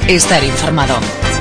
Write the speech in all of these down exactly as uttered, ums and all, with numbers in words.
estar informado.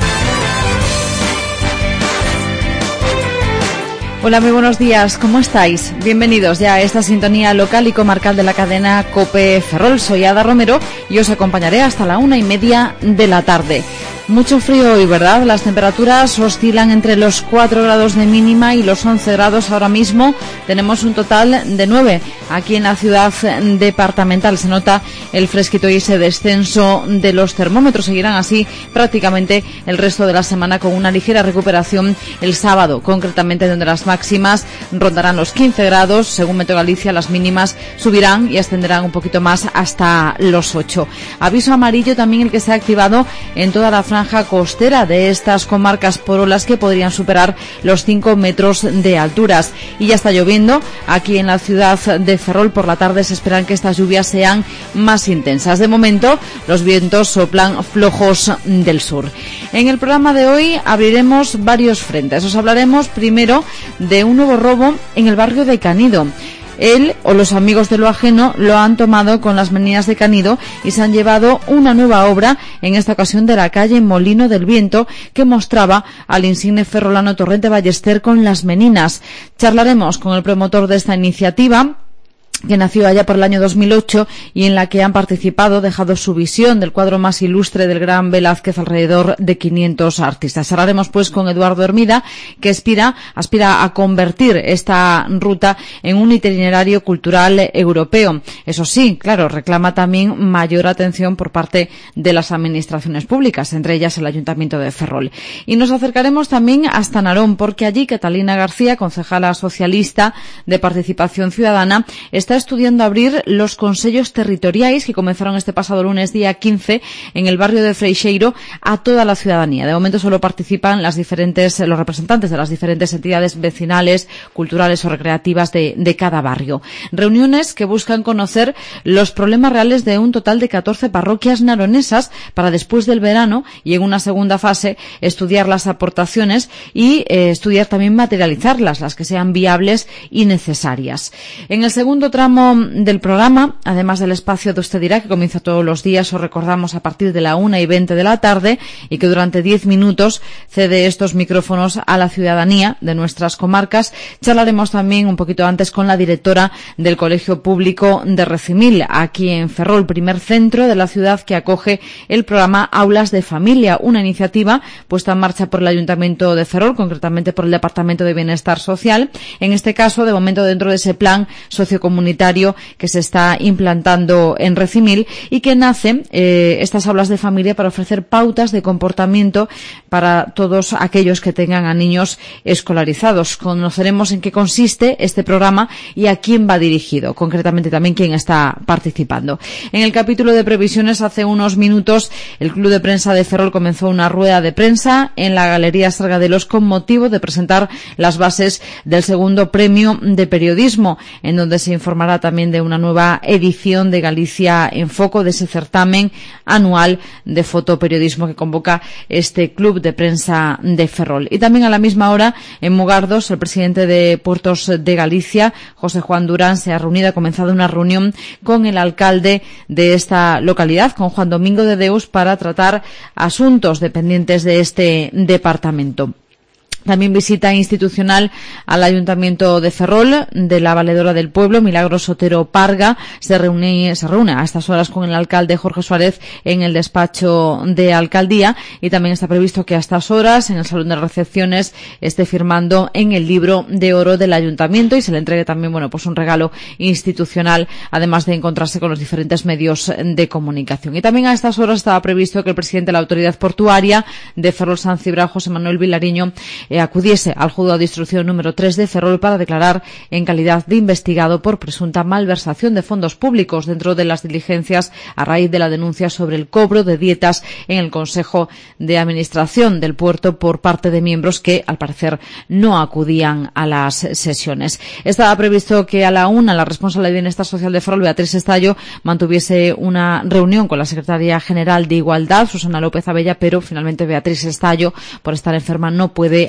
Hola, muy buenos días, ¿cómo estáis? Bienvenidos ya a esta sintonía local y comarcal de la cadena COPE Ferrol. Soy Ada Romero y os acompañaré hasta la una y media de la tarde. Mucho frío hoy, ¿verdad? Las temperaturas oscilan entre los cuatro grados de mínima y los once grados ahora mismo. Tenemos un total de nueve aquí en la ciudad departamental. Se nota el fresquito y ese descenso de los termómetros. Seguirán así prácticamente el resto de la semana con una ligera recuperación el sábado, concretamente donde las máximas rondarán los quince grados. Según Meteo Galicia, las mínimas subirán y ascenderán un poquito más hasta los ocho. Aviso amarillo también el que se ha activado en toda la franja costera de estas comarcas por olas que podrían superar los cinco metros de alturas. Y ya está lloviendo aquí en la ciudad de Ferrol. Por la tarde se esperan que estas lluvias sean más intensas. De momento, los vientos soplan flojos del sur. En el programa de hoy abriremos varios frentes. Os hablaremos primero de un nuevo robo en el barrio de Canido. Él o los amigos de lo ajeno lo han tomado con las meninas de Canido y se han llevado una nueva obra, en esta ocasión de la calle Molino del Viento, que mostraba al insigne ferrolano Torrente Ballester con las meninas. Charlaremos con el promotor de esta iniciativa, que nació allá por el año dos mil ocho y en la que han participado, dejado su visión del cuadro más ilustre del gran Velázquez, alrededor de quinientos artistas. Hablaremos pues con Eduardo Hermida, que aspira, aspira a convertir esta ruta en un itinerario cultural europeo. Eso sí, claro, reclama también mayor atención por parte de las administraciones públicas, entre ellas el Ayuntamiento de Ferrol. Y nos acercaremos también hasta Narón, porque allí Catalina García, concejala socialista de Participación Ciudadana, está estudiando abrir los consellos territoriais que comenzaron este pasado lunes día quince en el barrio de Freixeiro a toda la ciudadanía. De momento solo participan las diferentes, los representantes de las diferentes entidades vecinales, culturales o recreativas de, de cada barrio. Reuniones que buscan conocer los problemas reales de un total de catorce parroquias naronesas para después del verano y en una segunda fase estudiar las aportaciones y eh, estudiar también materializarlas, las que sean viables y necesarias. En el segundo tramo del programa, además del espacio de Usted Dirá, que comienza todos los días, os recordamos a partir de la una y veinte de la tarde y que durante diez minutos cede estos micrófonos a la ciudadanía de nuestras comarcas. Charlaremos también un poquito antes con la directora del Colegio Público de Recimil, aquí en Ferrol, primer centro de la ciudad que acoge el programa Aulas de Familia, una iniciativa puesta en marcha por el Ayuntamiento de Ferrol, concretamente por el Departamento de Bienestar Social, en este caso, de momento, dentro de ese plan sociocomunitario que se está implantando en Recimil y que nace eh, estas aulas de familia para ofrecer pautas de comportamiento para todos aquellos que tengan a niños escolarizados. Conoceremos en qué consiste este programa y a quién va dirigido, concretamente también quién está participando. En el capítulo de previsiones, hace unos minutos, el Club de Prensa de Ferrol comenzó una rueda de prensa en la Galería Sargadelos con motivo de presentar las bases del segundo premio de periodismo, en donde se informará también de una nueva edición de Galicia en Foco, de ese certamen anual de fotoperiodismo que convoca este Club de Prensa de Ferrol. Y también a la misma hora, en Mugardos, el presidente de Puertos de Galicia, José Juan Durán, se ha reunido, ha comenzado una reunión con el alcalde de esta localidad, con Juan Domingo de Deus, para tratar asuntos dependientes de este departamento. También visita institucional al Ayuntamiento de Ferrol, de la Valedora del Pueblo, Milagros Otero Parga. Se reúne, se reúne a estas horas con el alcalde Jorge Suárez en el despacho de alcaldía, y también está previsto que a estas horas, en el salón de recepciones, esté firmando en el libro de oro del Ayuntamiento y se le entregue también, bueno, pues un regalo institucional, además de encontrarse con los diferentes medios de comunicación. Y también a estas horas estaba previsto que el presidente de la Autoridad Portuaria de Ferrol San Cibrao, José Manuel Vilariño, eh, acudiese al juzgado de instrucción número tres de Ferrol para declarar en calidad de investigado por presunta malversación de fondos públicos dentro de las diligencias a raíz de la denuncia sobre el cobro de dietas en el Consejo de Administración del puerto por parte de miembros que, al parecer, no acudían a las sesiones. Estaba previsto que a la una la responsable de Bienestar Social de Ferrol, Beatriz Estallo, mantuviese una reunión con la secretaria general de Igualdad, Susana López Abella, pero finalmente Beatriz Estallo, por estar enferma, no puede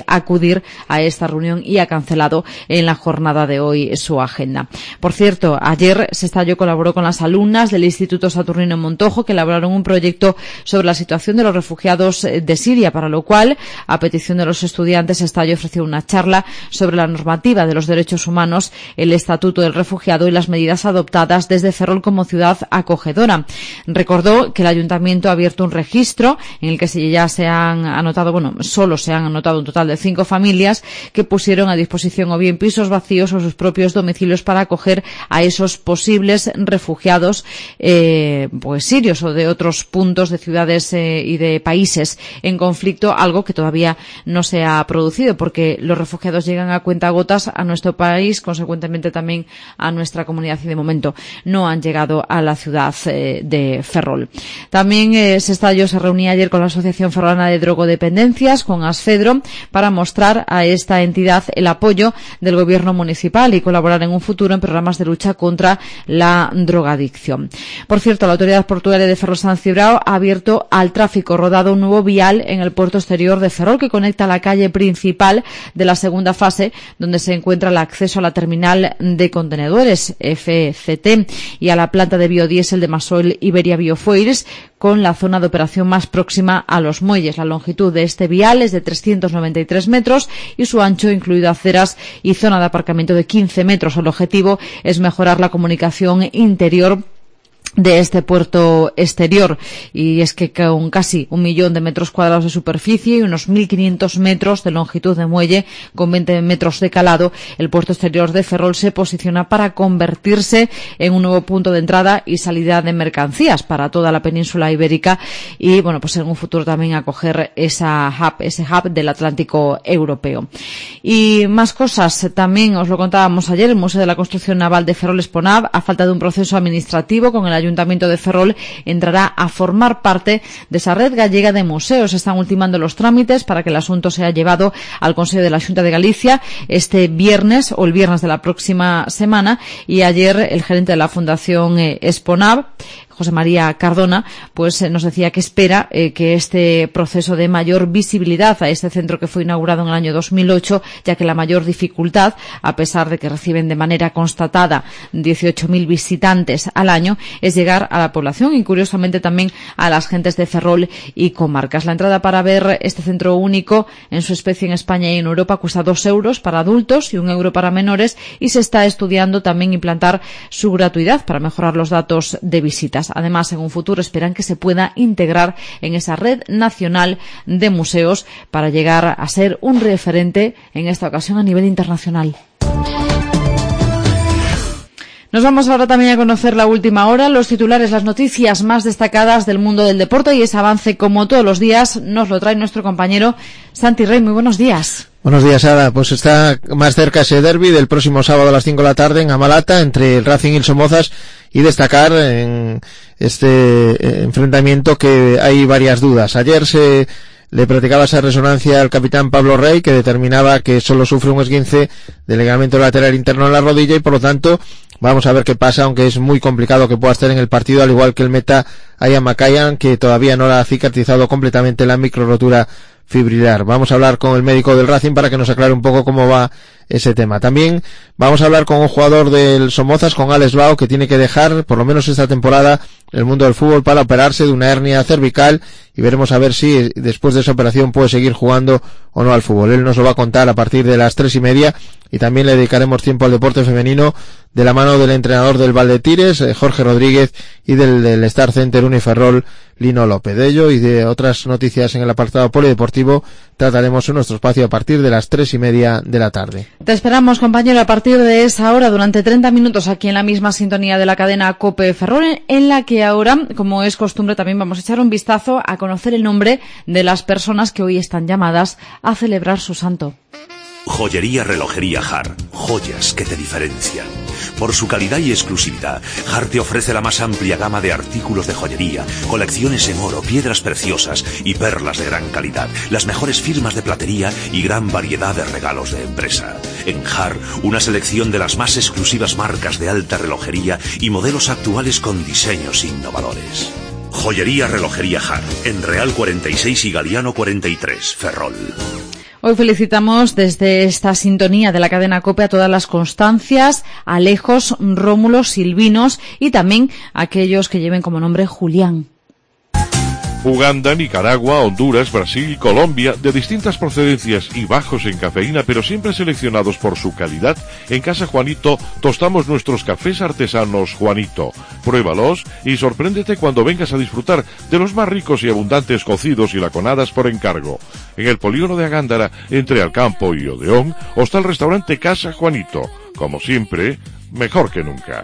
acudir a esta reunión y ha cancelado en la jornada de hoy su agenda. Por cierto, ayer Sestalló colaboró con las alumnas del Instituto Saturnino Montojo, que elaboraron un proyecto sobre la situación de los refugiados de Siria, para lo cual, a petición de los estudiantes, Sestalló ofreció una charla sobre la normativa de los derechos humanos, el Estatuto del Refugiado y las medidas adoptadas desde Ferrol como ciudad acogedora. Recordó que el Ayuntamiento ha abierto un registro en el que ya se han anotado, bueno, solo se han anotado un total de cinco familias que pusieron a disposición o bien pisos vacíos o sus propios domicilios para acoger a esos posibles refugiados eh, pues sirios o de otros puntos de ciudades eh, y de países en conflicto, algo que todavía no se ha producido porque los refugiados llegan a cuentagotas a nuestro país, consecuentemente también a nuestra comunidad, y de momento no han llegado a la ciudad eh, de Ferrol. También eh, Sestalló se reunía ayer con la Asociación Ferrolana de Drogodependencias, con Asfedro, para mostrar a esta entidad el apoyo del gobierno municipal y colaborar en un futuro en programas de lucha contra la drogadicción. Por cierto, la Autoridad Portuaria de Ferrol San Cibrao ha abierto al tráfico rodado un nuevo vial en el puerto exterior de Ferrol que conecta la calle principal de la segunda fase, donde se encuentra el acceso a la terminal de contenedores F C T y a la planta de biodiesel de Masoil Iberia Biofuels, con la zona de operación más próxima a los muelles. La longitud de este vial es de trescientos noventa y tres metros y su ancho, incluido aceras y zona de aparcamiento, de quince metros. El objetivo es mejorar la comunicación interior de este puerto exterior, y es que con casi un millón de metros cuadrados de superficie y unos mil quinientos metros de longitud de muelle con veinte metros de calado, el puerto exterior de Ferrol se posiciona para convertirse en un nuevo punto de entrada y salida de mercancías para toda la península ibérica y, bueno, pues en un futuro también acoger esa hub, ese hub del Atlántico europeo. Y más cosas, también os lo contábamos ayer, el Museo de la Construcción Naval de Ferrol Esponab, a falta de un proceso administrativo con el Ayuntamiento de Ferrol, entrará a formar parte de esa red gallega de museos. Están ultimando los trámites para que el asunto sea llevado al Consejo de la Xunta de Galicia este viernes o el viernes de la próxima semana, y ayer el gerente de la Fundación eh, Esponab, José María Cardona, pues eh, nos decía que espera eh, que este proceso dé mayor visibilidad a este centro que fue inaugurado en el año dos mil ocho, ya que la mayor dificultad, a pesar de que reciben de manera constatada dieciocho mil visitantes al año, es llegar a la población y, curiosamente, también a las gentes de Ferrol y comarcas. La entrada para ver este centro único en su especie en España y en Europa cuesta dos euros para adultos y un euro para menores, y se está estudiando también implantar su gratuidad para mejorar los datos de visitas. Además, en un futuro esperan que se pueda integrar en esa red nacional de museos para llegar a ser un referente, en esta ocasión a nivel internacional. Nos vamos ahora también a conocer la última hora, los titulares, las noticias más destacadas del mundo del deporte, y ese avance, como todos los días, nos lo trae nuestro compañero Santi Rey. Muy buenos días. Buenos días, Ada. Pues está más cerca ese derbi del próximo sábado a las cinco de la tarde en Amalata entre el Racing y el Somozas, y destacar en este enfrentamiento que hay varias dudas. Ayer se le practicaba esa resonancia al capitán Pablo Rey, que determinaba que solo sufre un esguince del ligamento lateral interno en la rodilla, y por lo tanto vamos a ver qué pasa, aunque es muy complicado que pueda estar en el partido, al igual que el meta Ian Makayan, que todavía no la ha cicatrizado completamente la microrotura fibrilar. Vamos a hablar con el médico del Racing para que nos aclare un poco cómo va ese tema. También vamos a hablar con un jugador del Somozas, con Alex Bao, que tiene que dejar, por lo menos esta temporada, el mundo del fútbol para operarse de una hernia cervical, y veremos a ver si después de esa operación puede seguir jugando o no al fútbol. Él nos lo va a contar a partir de las tres y media, y también le dedicaremos tiempo al deporte femenino de la mano del entrenador del Valdetires, Jorge Rodríguez, y del, del Star Center Uniferrol, Lino López. De ello y de otras noticias en el apartado polideportivo trataremos en nuestro espacio a partir de las tres y media de la tarde. Te esperamos, compañero, a partir de esa hora durante treinta minutos aquí en la misma sintonía de la cadena COPE Ferrol, en la que ahora, como es costumbre, también vamos a echar un vistazo a conocer el nombre de las personas que hoy están llamadas a celebrar su santo. Joyería Relojería Har, joyas que te diferencian. Por su calidad y exclusividad, Har te ofrece la más amplia gama de artículos de joyería, colecciones en oro, piedras preciosas y perlas de gran calidad, las mejores firmas de platería y gran variedad de regalos de empresa. En Har, una selección de las más exclusivas marcas de alta relojería y modelos actuales con diseños innovadores. Joyería Relojería Har, en Real cuarenta y seis y Galiano cuarenta y tres, Ferrol. Hoy felicitamos desde esta sintonía de la cadena COPE a todas las Constancias, Alejos, Rómulos, Silvinos y también a aquellos que lleven como nombre Julián. Uganda, Nicaragua, Honduras, Brasil, Colombia, de distintas procedencias y bajos en cafeína, pero siempre seleccionados por su calidad, en Casa Juanito tostamos nuestros cafés artesanos Juanito. Pruébalos y sorpréndete cuando vengas a disfrutar de los más ricos y abundantes cocidos y laconadas por encargo. En el polígono de Agándara, entre Alcampo y Odeón, está el restaurante Casa Juanito. Como siempre, mejor que nunca.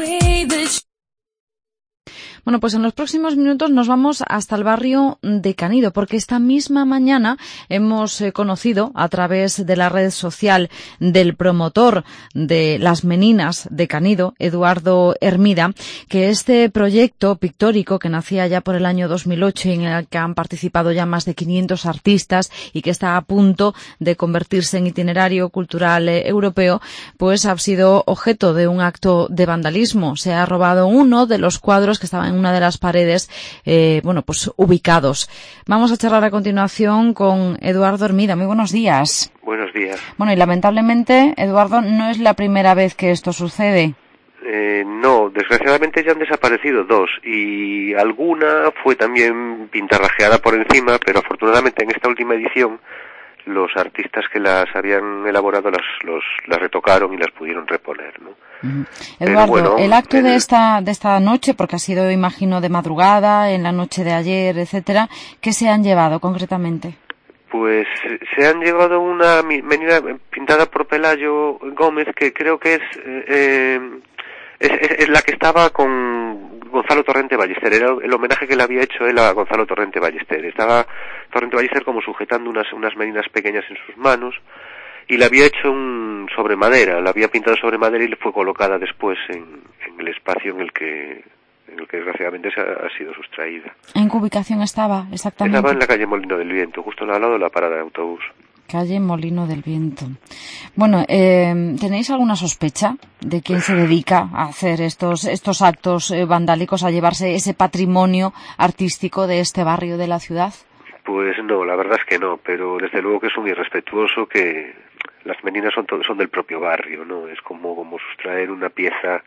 Bueno, pues en los próximos minutos nos vamos hasta el barrio de Canido, porque esta misma mañana hemos eh, conocido a través de la red social del promotor de las Meninas de Canido, Eduardo Hermida, que este proyecto pictórico que nacía ya por el año dos mil ocho y en el que han participado ya más de quinientos artistas y que está a punto de convertirse en itinerario cultural eh, europeo, pues ha sido objeto de un acto de vandalismo. Se ha robado uno de los cuadros que estaban en una de las paredes, eh, bueno, pues ubicados. Vamos a charlar a continuación con Eduardo Hermida. Muy buenos días. Buenos días. Bueno, y lamentablemente, Eduardo, no es la primera vez que esto sucede. Eh, no, desgraciadamente ya han desaparecido dos y alguna fue también pintarrajeada por encima, pero afortunadamente en esta última edición los artistas que las habían elaborado las, los, las retocaron y las pudieron reponer, ¿no? Uh-huh. Eduardo, bueno, el acto el... de esta de esta noche, porque ha sido, imagino, de madrugada, en la noche de ayer, etcétera, ¿qué se han llevado concretamente? Pues se han llevado una menina pintada por Pelayo Gómez, que creo que es, eh, es, es, es la que estaba con Gonzalo Torrente Ballester. Era el homenaje que le había hecho él a Gonzalo Torrente Ballester. Estaba Torrente Ballester como sujetando unas, unas meninas pequeñas en sus manos y le había hecho un sobre madera, la había pintado sobre madera y le fue colocada después en, en el espacio en el que en el que desgraciadamente se ha, ha sido sustraída. ¿En qué ubicación estaba exactamente? Estaba en la calle Molino del Viento, justo al lado de la parada de autobús. Calle Molino del Viento. Bueno, eh, ¿tenéis alguna sospecha de quién se dedica a hacer estos estos actos eh, vandálicos, a llevarse ese patrimonio artístico de este barrio de la ciudad? Pues no, la verdad es que no, pero desde luego que es un irrespetuoso que las meninas son todo, son del propio barrio, ¿no? Es como, como sustraer una pieza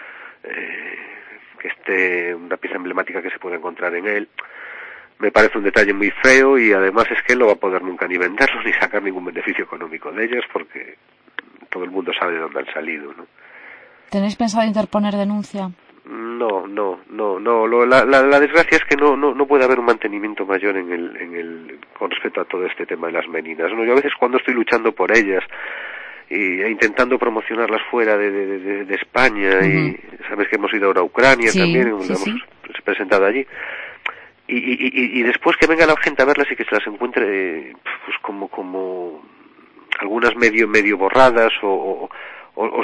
eh, que esté, una pieza emblemática que se pueda encontrar en él. Me parece un detalle muy feo y además es que él no va a poder nunca ni venderlos ni sacar ningún beneficio económico de ellas porque todo el mundo sabe de dónde han salido, ¿no? ¿Tenéis pensado interponer denuncia? No, no, no, no. Lo, la, la, la desgracia es que no, no, no puede haber un mantenimiento mayor en el, en el, con respecto a todo este tema de las meninas, ¿no? Yo a veces cuando estoy luchando por ellas y e intentando promocionarlas fuera de, de, de, de España, uh-huh. y sabes que hemos ido ahora a Ucrania, sí, también, sí, hemos sí. presentado allí. Y, y, y, y después que venga la gente a verlas y que se las encuentre pues como como algunas medio medio borradas o o, o, o,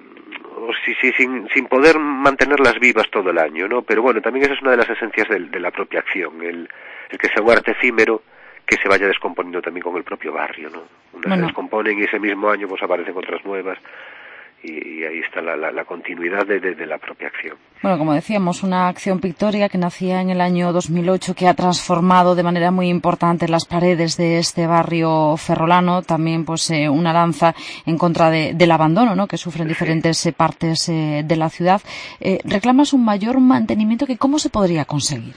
o si, si, sin sin poder mantenerlas vivas todo el año, ¿no? Pero bueno, también esa es una de las esencias de, de la propia acción, el, el que sea un arte efímero que se vaya descomponiendo también con el propio barrio, ¿no? Unas bueno. se descomponen y ese mismo año pues aparecen otras nuevas. Y, y ahí está la, la, la continuidad de, de, de la propia acción. Bueno, como decíamos, una acción pictórica que nacía en el año dos mil ocho, que ha transformado de manera muy importante las paredes de este barrio ferrolano, también pues eh, una lanza en contra de, del abandono, ¿no?, que sufren diferentes eh, partes eh, de la ciudad. Eh, ¿Reclamas un mayor mantenimiento? Que ¿cómo se podría conseguir?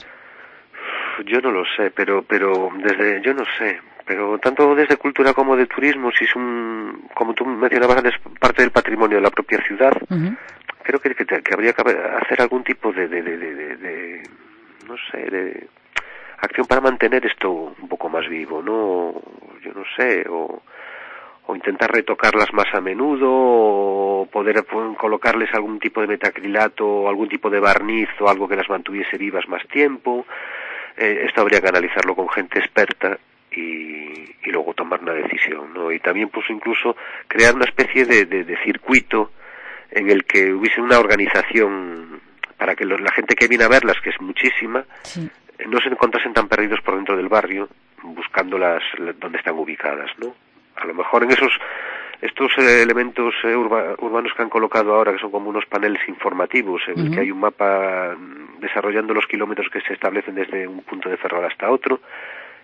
Yo no lo sé, pero pero desde yo no sé, pero tanto desde cultura como de turismo, si es un, como tú mencionabas antes, parte del patrimonio de la propia ciudad, uh-huh. creo que, que, que habría que hacer algún tipo de, de, de, de, de, de, no sé, de acción para mantener esto un poco más vivo, ¿no? Yo no sé, o, o intentar retocarlas más a menudo, o poder colocarles algún tipo de metacrilato, o algún tipo de barniz, o algo que las mantuviese vivas más tiempo. Eh, esto habría que analizarlo con gente experta y, y luego tomar una decisión, ¿no? Y también pues incluso crear una especie de, de, de circuito en el que hubiese una organización para que los, la gente que viene a verlas, que es muchísima, sí. eh, no se encontrasen tan perdidos por dentro del barrio buscándolas donde están ubicadas, ¿no? A lo mejor en esos estos eh, elementos eh, urba, urbanos que han colocado ahora, que son como unos paneles informativos en uh-huh. el que hay un mapa desarrollando los kilómetros que se establecen desde un punto de Ferrol hasta otro,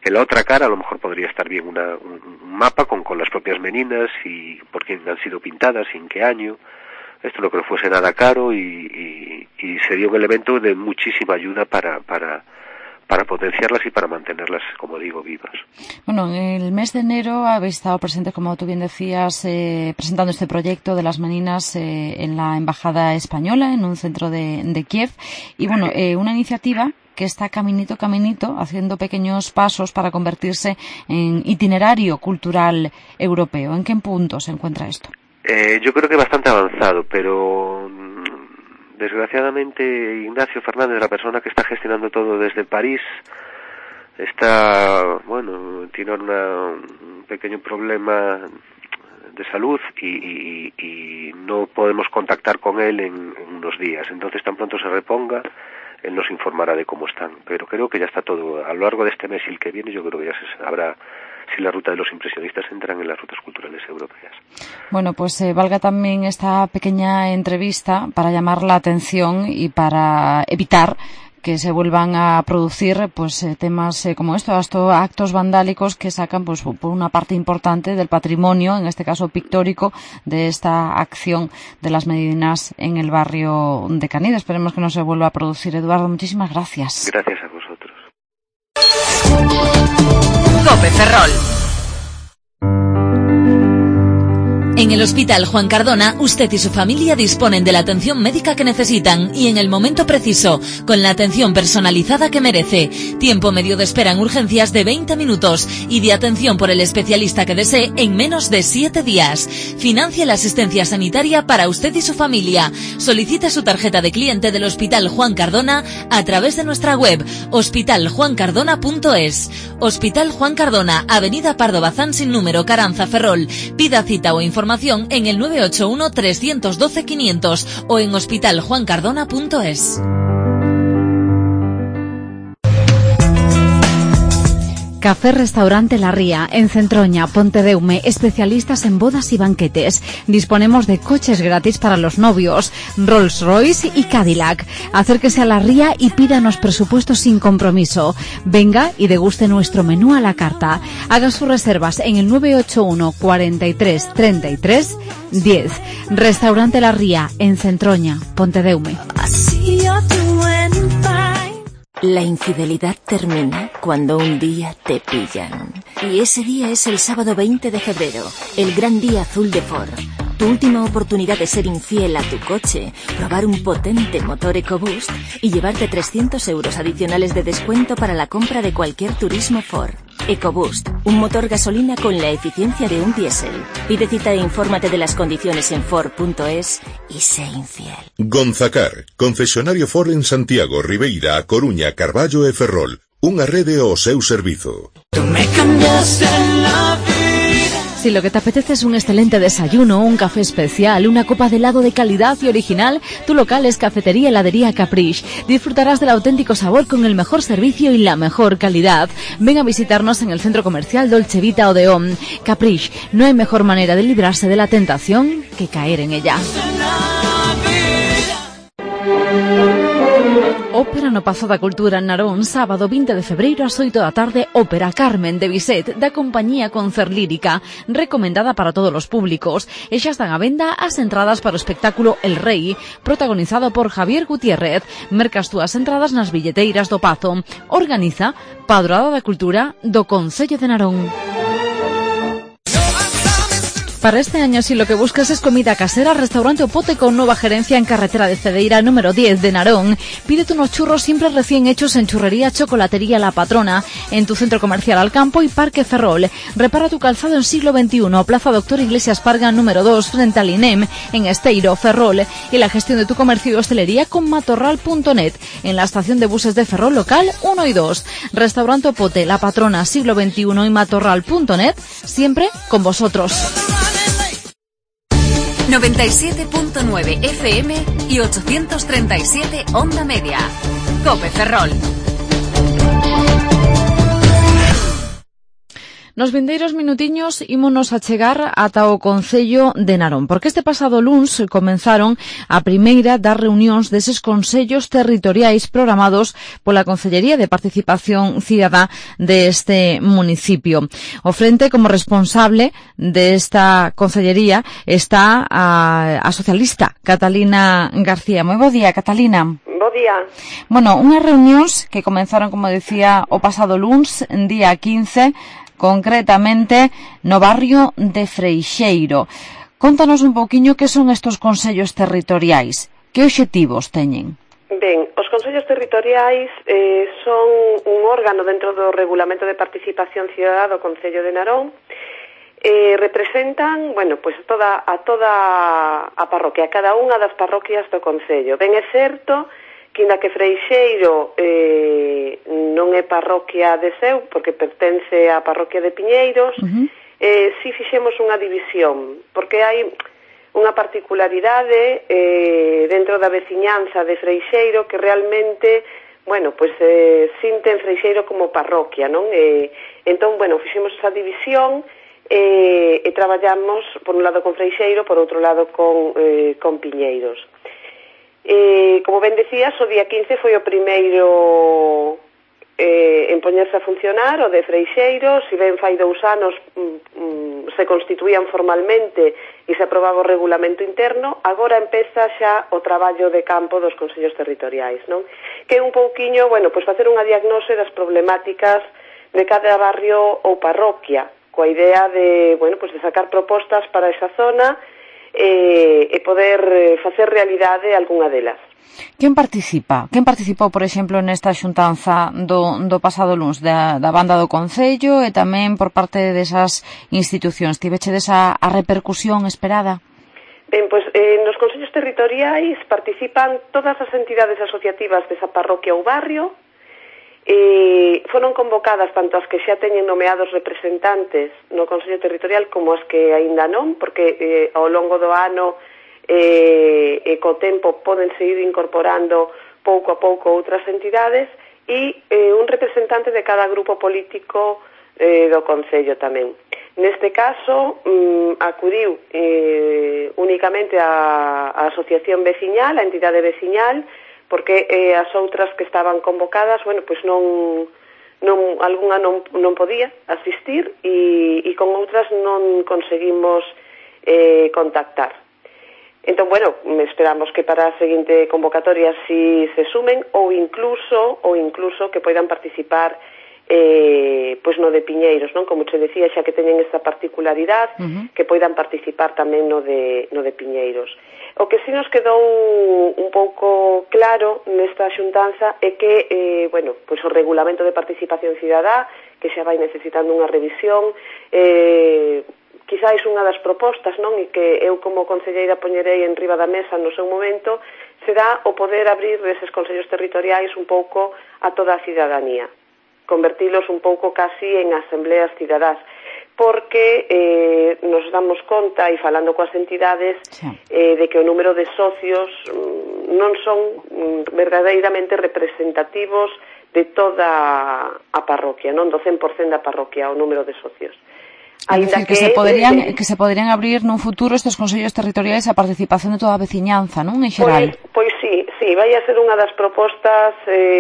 en la otra cara a lo mejor podría estar bien una, un, un mapa con, con las propias meninas y por quién han sido pintadas y en qué año. Esto lo que no fuese nada caro y, y, y sería un elemento de muchísima ayuda para, para, para potenciarlas y para mantenerlas, como digo, vivas. Bueno, en el mes de enero habéis estado presentes, como tú bien decías, eh, presentando este proyecto de las meninas eh, en la Embajada Española, en un centro de, de Kiev. Y bueno, eh, una iniciativa que está caminito, caminito, haciendo pequeños pasos para convertirse en itinerario cultural europeo. ¿En qué punto se encuentra esto? Eh, yo creo que bastante avanzado, pero desgraciadamente Ignacio Fernández, la persona que está gestionando todo desde París, está, bueno, tiene una, un pequeño problema de salud y, y, y no podemos contactar con él en, en unos días. Entonces, tan pronto se reponga, él nos informará de cómo están. Pero creo que ya está todo, a lo largo de este mes y el que viene, yo creo que ya se sabrá si la ruta de los impresionistas entran en las rutas culturales europeas. Bueno, pues eh, valga también esta pequeña entrevista para llamar la atención y para evitar que se vuelvan a producir pues eh, temas eh, como esto, estos actos vandálicos que sacan pues por una parte importante del patrimonio, en este caso pictórico, de esta acción de las meninas en el barrio de Canida. Esperemos que no se vuelva a producir. Eduardo, muchísimas gracias. Gracias a vosotros. COPE Ferrol. En el Hospital Juan Cardona, usted y su familia disponen de la atención médica que necesitan y en el momento preciso, con la atención personalizada que merece. Tiempo medio de espera en urgencias de veinte minutos y de atención por el especialista que desee en menos de siete días. Financie la asistencia sanitaria para usted y su familia. Solicite su tarjeta de cliente del Hospital Juan Cardona a través de nuestra web hospital juan cardona punto es. Hospital Juan Cardona, Avenida Pardo Bazán sin número, Caranza, Ferrol. Pida cita o información en el nueve ocho uno, tres uno dos, quinientos o en hospital juan cardona punto es. Café Restaurante La Ría, en Centroña, Pontedeume, especialistas en bodas y banquetes. Disponemos de coches gratis para los novios, Rolls Royce y Cadillac. Acérquese a La Ría y pídanos presupuestos sin compromiso. Venga y deguste nuestro menú a la carta. Haga sus reservas en el nueve ocho uno, cuarenta y tres, treinta y tres, diez. Restaurante La Ría, en Centroña, Pontedeume. La infidelidad termina cuando un día te pillan. Y ese día es el sábado veinte de febrero, el gran día azul de Ford. Tu última oportunidad de ser infiel a tu coche, probar un potente motor EcoBoost y llevarte trescientos euros adicionales de descuento para la compra de cualquier turismo Ford. EcoBoost, un motor gasolina con la eficiencia de un diésel. Pide cita e infórmate de las condiciones en Ford punto es y sé infiel. Gonzacar, concesionario Ford en Santiago, Ribeira, A Coruña, Carballo e Ferrol. Unha rede ao seu servizo. Si lo que te apetece es un excelente desayuno, un café especial, una copa de helado de calidad y original, tu local es Cafetería Heladería Caprice. Disfrutarás del auténtico sabor con el mejor servicio y la mejor calidad. Ven a visitarnos en el centro comercial Dolce Vita Odeón. Caprice, no hay mejor manera de librarse de la tentación que caer en ella. Ópera no Pazo da Cultura en Narón, sábado veinte de febreiro ás oito da tarde, ópera Carmen de Bizet, da compañía Concert Lírica, recomendada para todos os públicos. E xa están á venda as entradas para o espectáculo El Rei, protagonizado por Javier Gutiérrez. Merca as túas entradas nas billeteiras do Pazo. Organiza Padroada da Cultura do Concello de Narón. Para este año, si lo que buscas es comida casera, Restaurante Opote con nueva gerencia en carretera de Cedeira, número diez de Narón. Pídete unos churros siempre recién hechos en Churrería Chocolatería La Patrona, en tu centro comercial Alcampo y Parque Ferrol. Repara tu calzado en siglo veintiuno, Plaza Doctor Iglesias Parga, número dos, frente al I N E M, en Esteiro, Ferrol. Y la gestión de tu comercio y hostelería con matorral punto net, en la estación de buses de Ferrol local uno y dos. Restaurante Opote, La Patrona, siglo veintiuno y matorral punto net, siempre con vosotros. noventa y siete punto nueve F M y ochocientos treinta y siete Onda Media. COPE Ferrol. Nos vindeiros minutiños ímonos a chegar ata o Concello de Narón, porque este pasado luns comenzaron a primeira das reunións deses consellos territoriais programados pola Concellería de Participación Cidadá deste municipio. O frente, como responsable desta concellería, está a, a socialista Catalina García. Moi bo día, Catalina. Bo día. Bueno, unhas reunións que comenzaron, como decía, o pasado luns, día quince, concretamente no barrio de Freixeiro. Contanos un pouquiño que son estes consellos territoriais, que obxectivos teñen? Ben, os consellos territoriais eh, son un órgano dentro do Regulamento de Participación Cidadá do Concello de Narón. Eh, representan, bueno, pois pues toda, a toda a parroquia, a cada unha das parroquias do Concello. Ben, é certo que inda que Freixeiro eh, non é parroquia de Seu, porque pertence á parroquia de Piñeiros, uh-huh. eh, si fixemos unha división, porque hai unha particularidade eh, dentro da veciñanza de Freixeiro que realmente, bueno, pois eh, sinten Freixeiro como parroquia, non? Eh, entón, bueno, fixemos esa división e, e traballamos por un lado con Freixeiro, por outro lado con, eh, con Piñeiros. Eh, como ben decías, o día quince foi o primeiro eh, en poñerse a funcionar, o de Freixeiro. Si ben fai dous anos mm, mm, se constituían formalmente e se aprobaba o regulamento interno, agora empeza xa o traballo de campo dos consellos territoriais, non? Que é un pouquiño, bueno, pois facer unha diagnose das problemáticas de cada barrio ou parroquia, coa idea de, bueno, pois de sacar propostas para esa zona e, e poder facer realidade algunha delas. Quen participa? Quen participou, por exemplo, nesta xuntanza do, do pasado luns da, da banda do Concello e tamén por parte desas institucións? Tivechedes a, a repercusión esperada? Ben, pois eh, nos consellos territoriais participan todas as entidades asociativas desa parroquia ou barrio. E foron convocadas tanto as que xa teñen nomeados representantes no Consello Territorial como as que aínda non, porque eh, ao longo do ano eh, e co tempo poden seguir incorporando pouco a pouco outras entidades e eh, un representante de cada grupo político eh, do Concello tamén. Neste caso, mm, acudiu eh, únicamente a, a Asociación Veciñal, a entidade veciñal, porque eh, as outras que estaban convocadas, bueno, pois non, non algunha non, non podía asistir e, e con outras non conseguimos eh, contactar. Entón, bueno, esperamos que para a seguinte convocatoria si se sumen ou incluso ou incluso que poidan participar eh, pois no de Piñeiros, non? Como che decía, xa que teñen esta particularidade, uh-huh. que poidan participar tamén no de, no de Piñeiros. O que si nos quedou un pouco claro nesta xuntanza é que, eh, bueno, pois o Regulamento de Participación Cidadá, que xa vai necesitando unha revisión, eh, quizáis unha das propostas, non? E que eu como concelleira poñerei en riba da mesa no seu momento, será o poder abrir eses consellos territoriais un pouco a toda a cidadanía, convertilos un pouco casi en asambleas cidadás, porque eh, nos damos conta, e falando coas entidades, sí. eh, de que o número de socios mm, non son mm, verdadeiramente representativos de toda a parroquia, non do cen por cento da parroquia, o número de socios. É dicir, que, que, se poderían, eh, que se poderían abrir nun futuro estes consellos territoriais a participación de toda a veciñanza, non? En xeral. Pois, pois sí, sí, vai a ser unha das propostas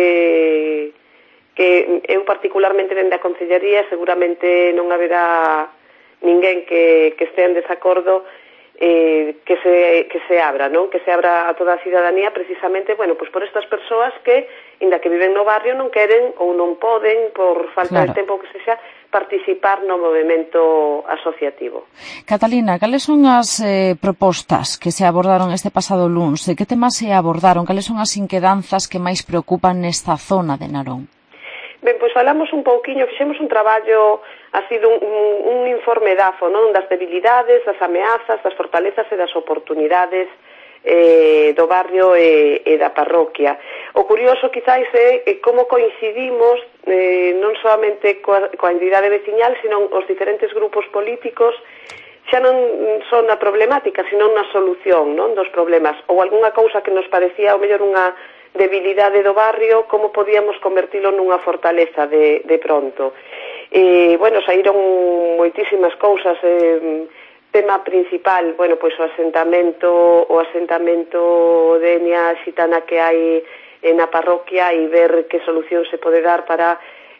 eh, que eu particularmente dende a Concellería seguramente non haberá ninguén que, que estea en desacordo eh, que se que se abra, non? Que se abra a toda a cidadanía precisamente, bueno, pois por estas persoas que, inda que viven no barrio, non queren ou non poden, por falta claro. de tempo que sexa, participar no movimento asociativo. Catalina, cales son as eh, propostas que se abordaron este pasado luns? Que temas se abordaron? Cales son as inquedanzas que máis preocupan nesta zona de Narón? Ben, pois falamos un pouquiño, fixemos un traballo así dun un, un informe dafo, non? Das debilidades, das ameazas, das fortalezas e das oportunidades eh, do barrio e, e da parroquia. O curioso quizáis é, é como coincidimos eh, non solamente coa, coa entidade veciñal, sino os diferentes grupos políticos xa non son a problemática, sino na solución, non, dos problemas, ou algunha cousa que nos parecía ao mellor unha debilidade do barrio, como podíamos convertilo nunha fortaleza de, de pronto. E, bueno, saíron moitísimas cousas, eh, tema principal, bueno, pois o asentamento, o asentamento de etnia xitana que hai na parroquia e ver que solución se pode dar para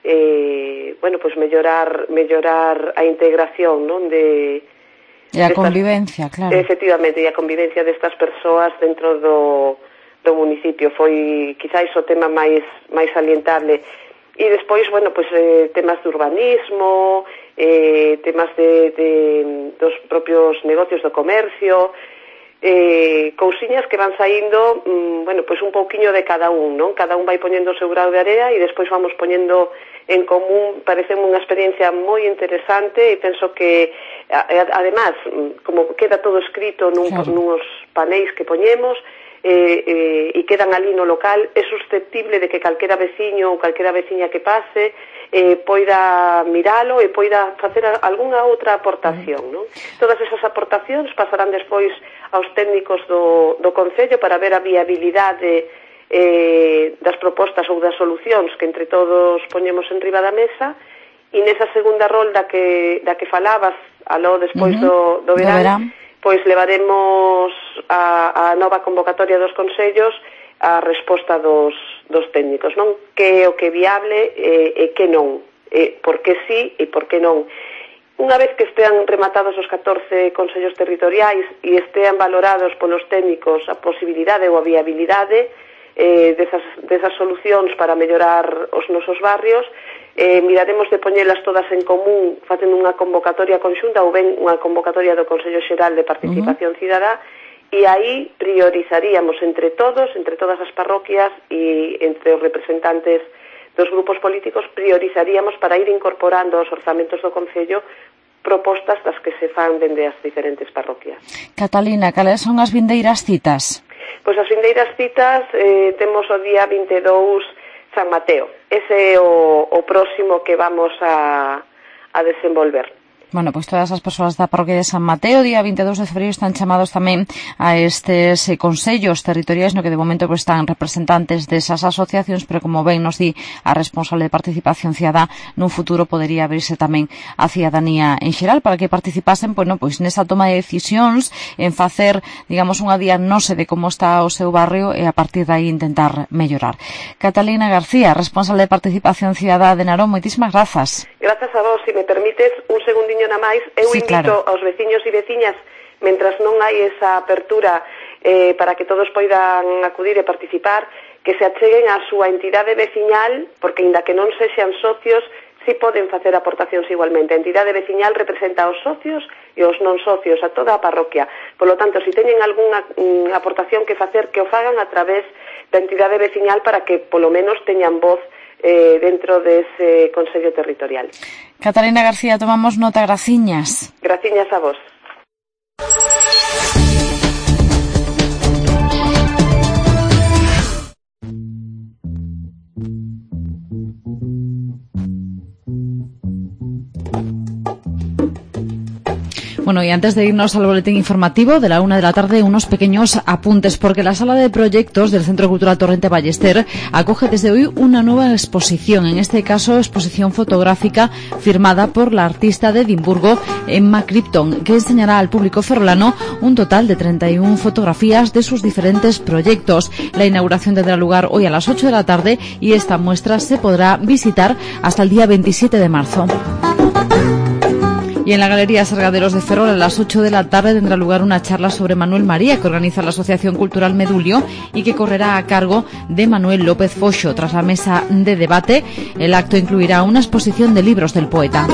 eh, bueno, pois mellorar mellorar a integración, non, de e a convivencia, claro. Efectivamente, e a convivencia destas persoas dentro do, do municipio foi quizáis o tema máis máis salientable. E despois, bueno, pois eh, temas de urbanismo, eh, temas de, de dos propios negocios do comercio, eh, cousiñas que van saindo, mm, bueno, pois un pouquiño de cada un, non? Cada un vai poñendo o seu grau de area e despois vamos poñendo en común. Parece unha experiencia moi interesante e penso que, además, como queda todo escrito nun, claro, nuns paneis que poñemos, Eh, eh, e quedan ali no local, é susceptible de que calquera veciño ou calquera veciña que pase eh, poida miralo e poida facer algunha outra aportación, non? Todas esas aportacións pasarán despois aos técnicos do, do Concello para ver a viabilidade eh, das propostas ou das solucións que entre todos poñemos en riba da mesa, e nesa segunda rolda que, da que falabas aló despois uh-huh. do, do verán, do verán, pois levaremos a, a nova convocatoria dos consellos a resposta dos, dos técnicos, non? Que é o que é viable e, e que non, e por que sí e por que non. Unha vez que estean rematados os catorce consellos territoriais e estean valorados polos técnicos a posibilidade ou a viabilidade eh, desas, desas solucións para mellorar os nosos barrios, Eh, miraremos de poñelas todas en común facendo unha convocatoria conxunta ou ben unha convocatoria do Consello Xeral de Participación uh-huh. Cidadá, e aí priorizaríamos entre todos, entre todas as parroquias e entre os representantes dos grupos políticos, priorizaríamos para ir incorporando aos orzamentos do Concello propostas das que se fan dende as diferentes parroquias. Catalina, cales son as vindeiras citas? Pois as vindeiras citas eh, temos o día vinte e dous San Mateo. Ese é o, o próximo que vamos a, a desenvolver. Bueno, pois todas as persoas da parroquia de San Mateo, día vinte e dous de febreiro, están chamados tamén a estes eh, consellos territoriais, no que de momento pues, están representantes desas asociacións, pero como ben nos di a responsable de Participación Cidadá, nun futuro podería abrirse tamén a cidadanía en xeral para que participasen, bueno, pois nesa toma de decisións, en facer, digamos, unha diagnose de como está o seu barrio e a partir de aí intentar mellorar. Catalina García, responsable de Participación Cidadá de Narón, moitísimas grazas. Grazas a vos, se me permites un segundinho na máis, eu sí, invito claro. aos veciños e veciñas, mentras non hai esa apertura eh, para que todos poidan acudir e participar, que se acheguen á súa entidade veciñal, porque ainda que non sexan socios, si poden facer aportacións igualmente. A entidade veciñal representa aos socios e aos non socios, a toda a parroquia. Por lo tanto, se teñen algunha mm, aportación que facer, que o fagan a través da entidade veciñal para que, polo menos, teñan voz Eh, dentro dese Consello Territorial. Catalina García, tomamos nota, graciñas. Graciñas a vos. Bueno, y antes de irnos al boletín informativo de la una de la tarde, unos pequeños apuntes, porque la Sala de Proyectos del Centro Cultural Torrente Ballester acoge desde hoy una nueva exposición, en este caso exposición fotográfica firmada por la artista de Edimburgo, Emma Krypton, que enseñará al público ferrolano un total de treinta y una fotografías de sus diferentes proyectos. La inauguración tendrá lugar hoy a las ocho de la tarde y esta muestra se podrá visitar hasta el día veintisiete de marzo. Y en la Galería Sargaderos de Ferrol a las ocho de la tarde tendrá lugar una charla sobre Manuel María que organiza la Asociación Cultural Medulio y que correrá a cargo de Manuel López Foxo. Tras la mesa de debate, el acto incluirá una exposición de libros del poeta.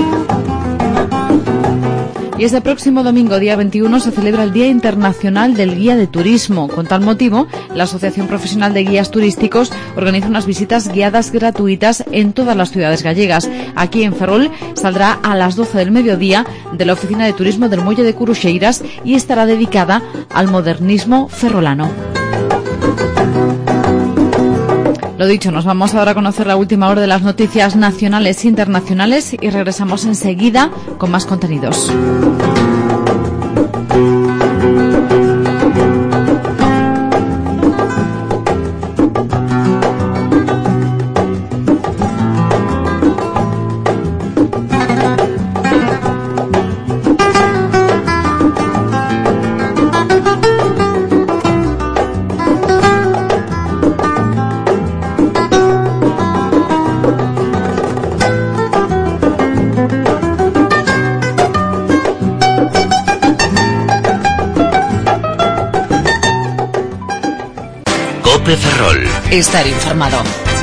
Y este próximo domingo, día veintiuno, se celebra el Día Internacional del Guía de Turismo. Con tal motivo, la Asociación Profesional de Guías Turísticos organiza unas visitas guiadas gratuitas en todas las ciudades gallegas. Aquí en Ferrol saldrá a las doce del mediodía de la Oficina de Turismo del Muelle de Curuxeiras y estará dedicada al modernismo ferrolano. Lo dicho, nos vamos ahora a conocer la última hora de las noticias nacionales e internacionales y regresamos enseguida con más contenidos. Cope Ferrol. Estar informado.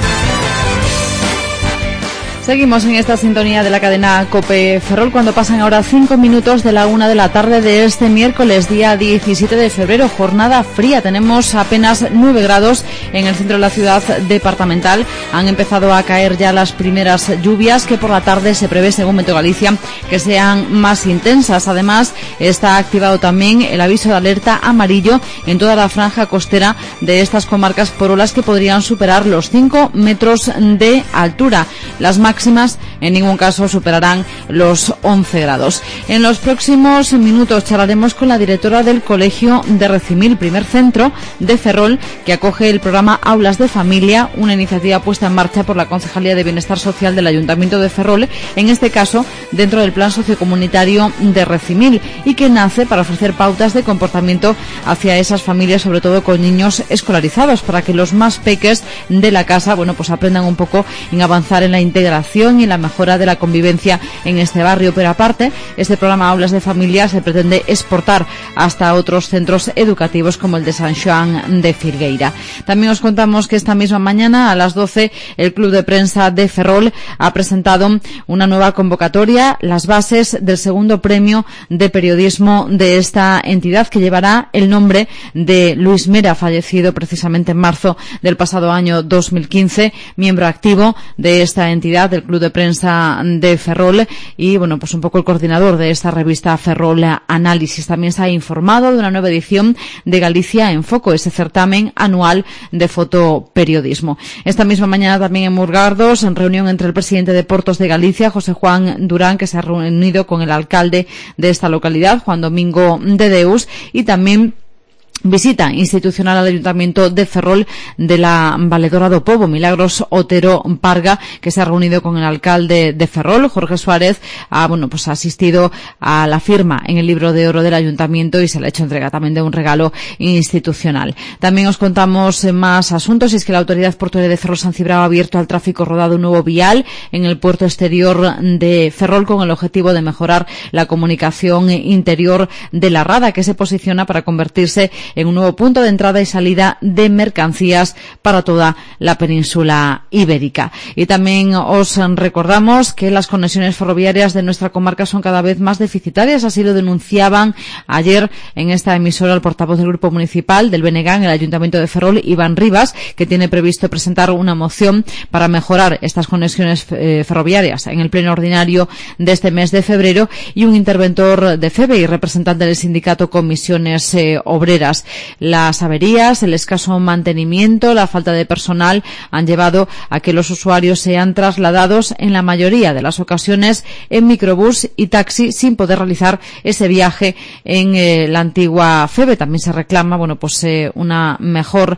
Seguimos en esta sintonía de la cadena COPE Ferrol cuando pasan ahora cinco minutos de la una de la tarde de este miércoles, día diecisiete de febrero, jornada fría. Tenemos apenas nueve grados en el centro de la ciudad departamental. Han empezado a caer ya las primeras lluvias que por la tarde se prevé, según Meteo Galicia, que sean más intensas. Además, está activado también el aviso de alerta amarillo en toda la franja costera de estas comarcas por olas que podrían superar los cinco metros de altura. Las máximas en ningún caso superarán los once grados. En los próximos minutos charlaremos con la directora del Colegio de Recimil, primer centro de Ferrol que acoge el programa Aulas de Familia, una iniciativa puesta en marcha por la Concejalía de Bienestar Social del Ayuntamiento de Ferrol, en este caso dentro del Plan Sociocomunitario de Recimil, y que nace para ofrecer pautas de comportamiento hacia esas familias, sobre todo con niños escolarizados, para que los más peques de la casa, bueno, pues aprendan un poco en avanzar en la integración y la mejora de la convivencia en este barrio. Pero aparte, este programa Aulas de Familia se pretende exportar hasta otros centros educativos como el de San Xoán de Filgueira. También os contamos que esta misma mañana a las doce el Club de Prensa de Ferrol ha presentado una nueva convocatoria, las bases del segundo premio de periodismo de esta entidad, que llevará el nombre de Luis Mera, fallecido precisamente en marzo del pasado año dos mil quince, miembro activo de esta entidad, del Club de Prensa de Ferrol, y bueno, pues un poco el coordinador de esta revista Ferrol Análisis. También se ha informado de una nueva edición de Galicia en Foco, ese certamen anual de fotoperiodismo. Esta misma mañana también en Murgardos, en reunión entre el presidente de Portos de Galicia, José Juan Durán, que se ha reunido con el alcalde de esta localidad, Juan Domingo de Deus, y también visita institucional al Ayuntamiento de Ferrol de la valedora do Pobo, Milagros Otero Parga, que se ha reunido con el alcalde de Ferrol, Jorge Suárez. Ha, bueno, pues ha asistido a la firma en el libro de oro del Ayuntamiento y se le ha hecho entrega también de un regalo institucional. También os contamos más asuntos, y es que la Autoridad Portuaria de Ferrol San Cibrao ha abierto al tráfico rodado un nuevo vial en el puerto exterior de Ferrol con el objetivo de mejorar la comunicación interior de la Rada, que se posiciona para convertirse en un nuevo punto de entrada y salida de mercancías para toda la península ibérica. Y también os recordamos que las conexiones ferroviarias de nuestra comarca son cada vez más deficitarias. Así lo denunciaban ayer en esta emisora el portavoz del Grupo Municipal del B N G en el Ayuntamiento de Ferrol, Iván Rivas, que tiene previsto presentar una moción para mejorar estas conexiones eh, ferroviarias en el pleno ordinario de este mes de febrero. Y un interventor de F E B E y representante del sindicato Comisiones eh, Obreras. Las averías, el escaso mantenimiento, la falta de personal han llevado a que los usuarios sean trasladados en la mayoría de las ocasiones en microbús y taxi, sin poder realizar ese viaje en eh, la antigua F E B E. También se reclama, bueno, pues eh, una mejor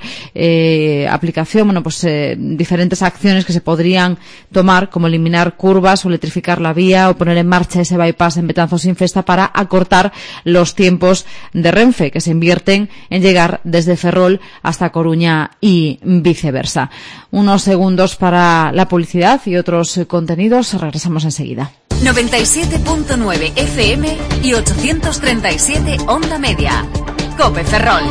eh, aplicación, bueno, pues eh, diferentes acciones que se podrían tomar, como eliminar curvas o electrificar la vía o poner en marcha ese bypass en Betanzos sin Festa para acortar los tiempos de Renfe, que se invierten en llegar desde Ferrol hasta Coruña y viceversa. Unos segundos para la publicidad y otros contenidos. Regresamos enseguida. noventa y siete punto nueve F M y ochocientos treinta y siete Onda Media. Cope Ferrol.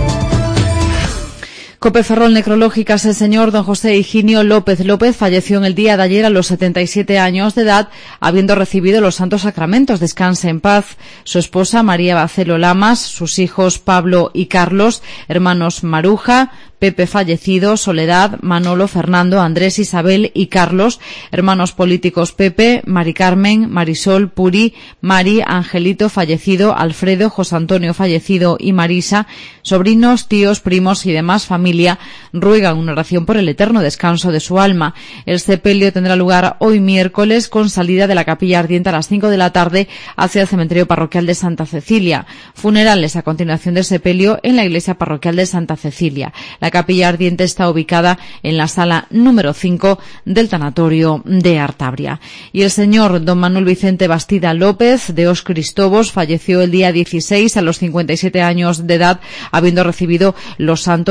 Cope Ferrol Necrológicas. El señor don José Higinio López López falleció en el día de ayer a los setenta y siete años de edad, habiendo recibido los santos sacramentos. Descanse en paz. Su esposa María Bacelo Lamas, sus hijos Pablo y Carlos, hermanos Maruja, Pepe fallecido, Soledad, Manolo, Fernando, Andrés, Isabel y Carlos, hermanos políticos Pepe, Mari Carmen, Marisol, Puri, Mari, Angelito fallecido, Alfredo, José Antonio fallecido y Marisa, sobrinos, tíos, primos y demás familia ruegan una oración por el eterno descanso de su alma. El sepelio tendrá lugar hoy miércoles con salida de la capilla ardiente a las cinco de la tarde hacia el cementerio parroquial de Santa Cecilia. Funerales a continuación del sepelio en la iglesia parroquial de Santa Cecilia. La capilla ardiente está ubicada en la sala número cinco del tanatorio de Artabria. Y el señor don Manuel Vicente Bastida López de Os Cristobos falleció el día dieciséis a los cincuenta y siete años de edad, habiendo recibido los santos sacramentos.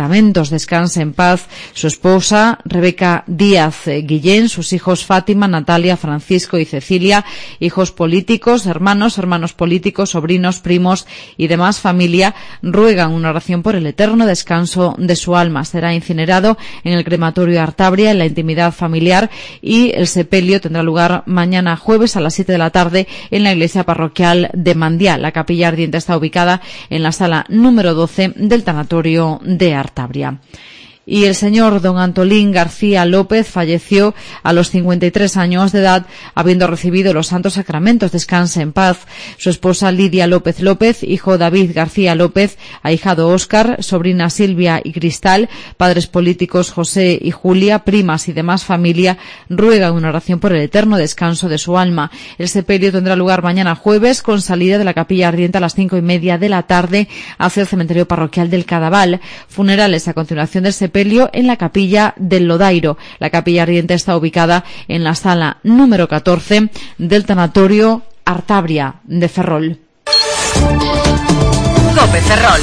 Sacramentos. Descanse en paz su esposa Rebeca Díaz Guillén, sus hijos Fátima, Natalia, Francisco y Cecilia, hijos políticos, hermanos, hermanos políticos, sobrinos, primos y demás familia, ruegan una oración por el eterno descanso de su alma. Será incinerado en el crematorio Artabria, en la intimidad familiar, y el sepelio tendrá lugar mañana jueves a las siete de la tarde en la iglesia parroquial de Mandiá. La capilla ardiente está ubicada en la sala número doce del tanatorio de Artabria. Y el señor don Antolín García López falleció a los cincuenta y tres años de edad, habiendo recibido los santos sacramentos. Descanse en paz su esposa Lidia López López, hijo David García López, ahijado Óscar, sobrina Silvia y Cristal, padres políticos José y Julia, primas y demás familia, ruegan una oración por el eterno descanso de su alma. El sepelio tendrá lugar mañana jueves, con salida de la capilla ardiente a las cinco y media de la tarde hacia el cementerio parroquial del Cadaval. Funerales a continuación del sepelio en la capilla del Lodairo. La capilla ardiente está ubicada en la sala número catorce del tanatorio Artabria de Ferrol. Cope Ferrol.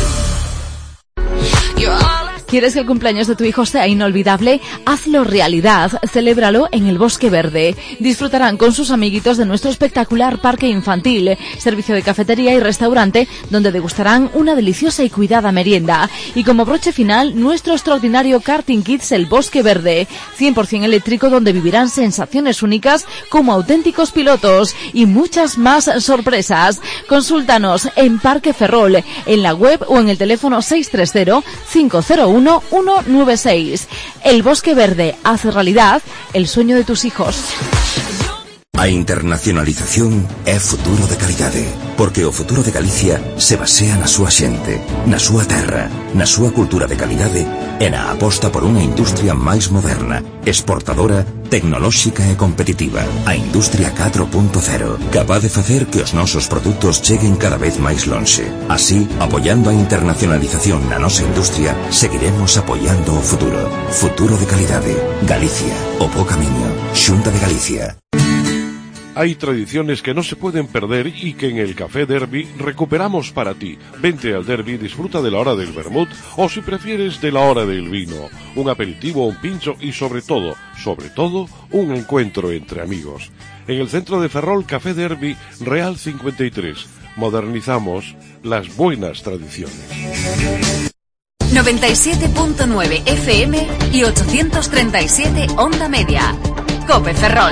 ¿Quieres que el cumpleaños de tu hijo sea inolvidable? Hazlo realidad. Celébralo en el Bosque Verde. Disfrutarán con sus amiguitos de nuestro espectacular parque infantil, servicio de cafetería y restaurante, donde degustarán una deliciosa y cuidada merienda. Y como broche final, nuestro extraordinario karting kids El Bosque Verde, cien por ciento eléctrico, donde vivirán sensaciones únicas como auténticos pilotos y muchas más sorpresas. Consúltanos en Parque Ferrol, en la web o en el teléfono seis tres cero, cinco cero uno, uno nueve seis. El Bosque Verde hace realidad el sueño de tus hijos. A internacionalización é futuro de calidade, porque o futuro de Galicia se basea na súa xente, na súa terra, na súa cultura de calidade e na aposta por unha industria máis moderna, exportadora, tecnolóxica e competitiva. A Industria catro punto cero, capaz de facer que os nosos produtos cheguen cada vez máis lonxe. Así, apoiando a internacionalización na nosa industria, seguiremos apoiando o futuro. Futuro de calidade. Galicia, o bo camiño. Xunta de Galicia. Hay tradiciones que no se pueden perder y que en el Café Derby recuperamos para ti. Vente al Derby, disfruta de la hora del vermut o, si prefieres, de la hora del vino. Un aperitivo, un pincho y, sobre todo, sobre todo, un encuentro entre amigos. En el centro de Ferrol, Café Derby, Real cincuenta y tres. Modernizamos las buenas tradiciones. noventa y siete punto nueve F M y ochocientos treinta y siete Onda Media. Cope Ferrol.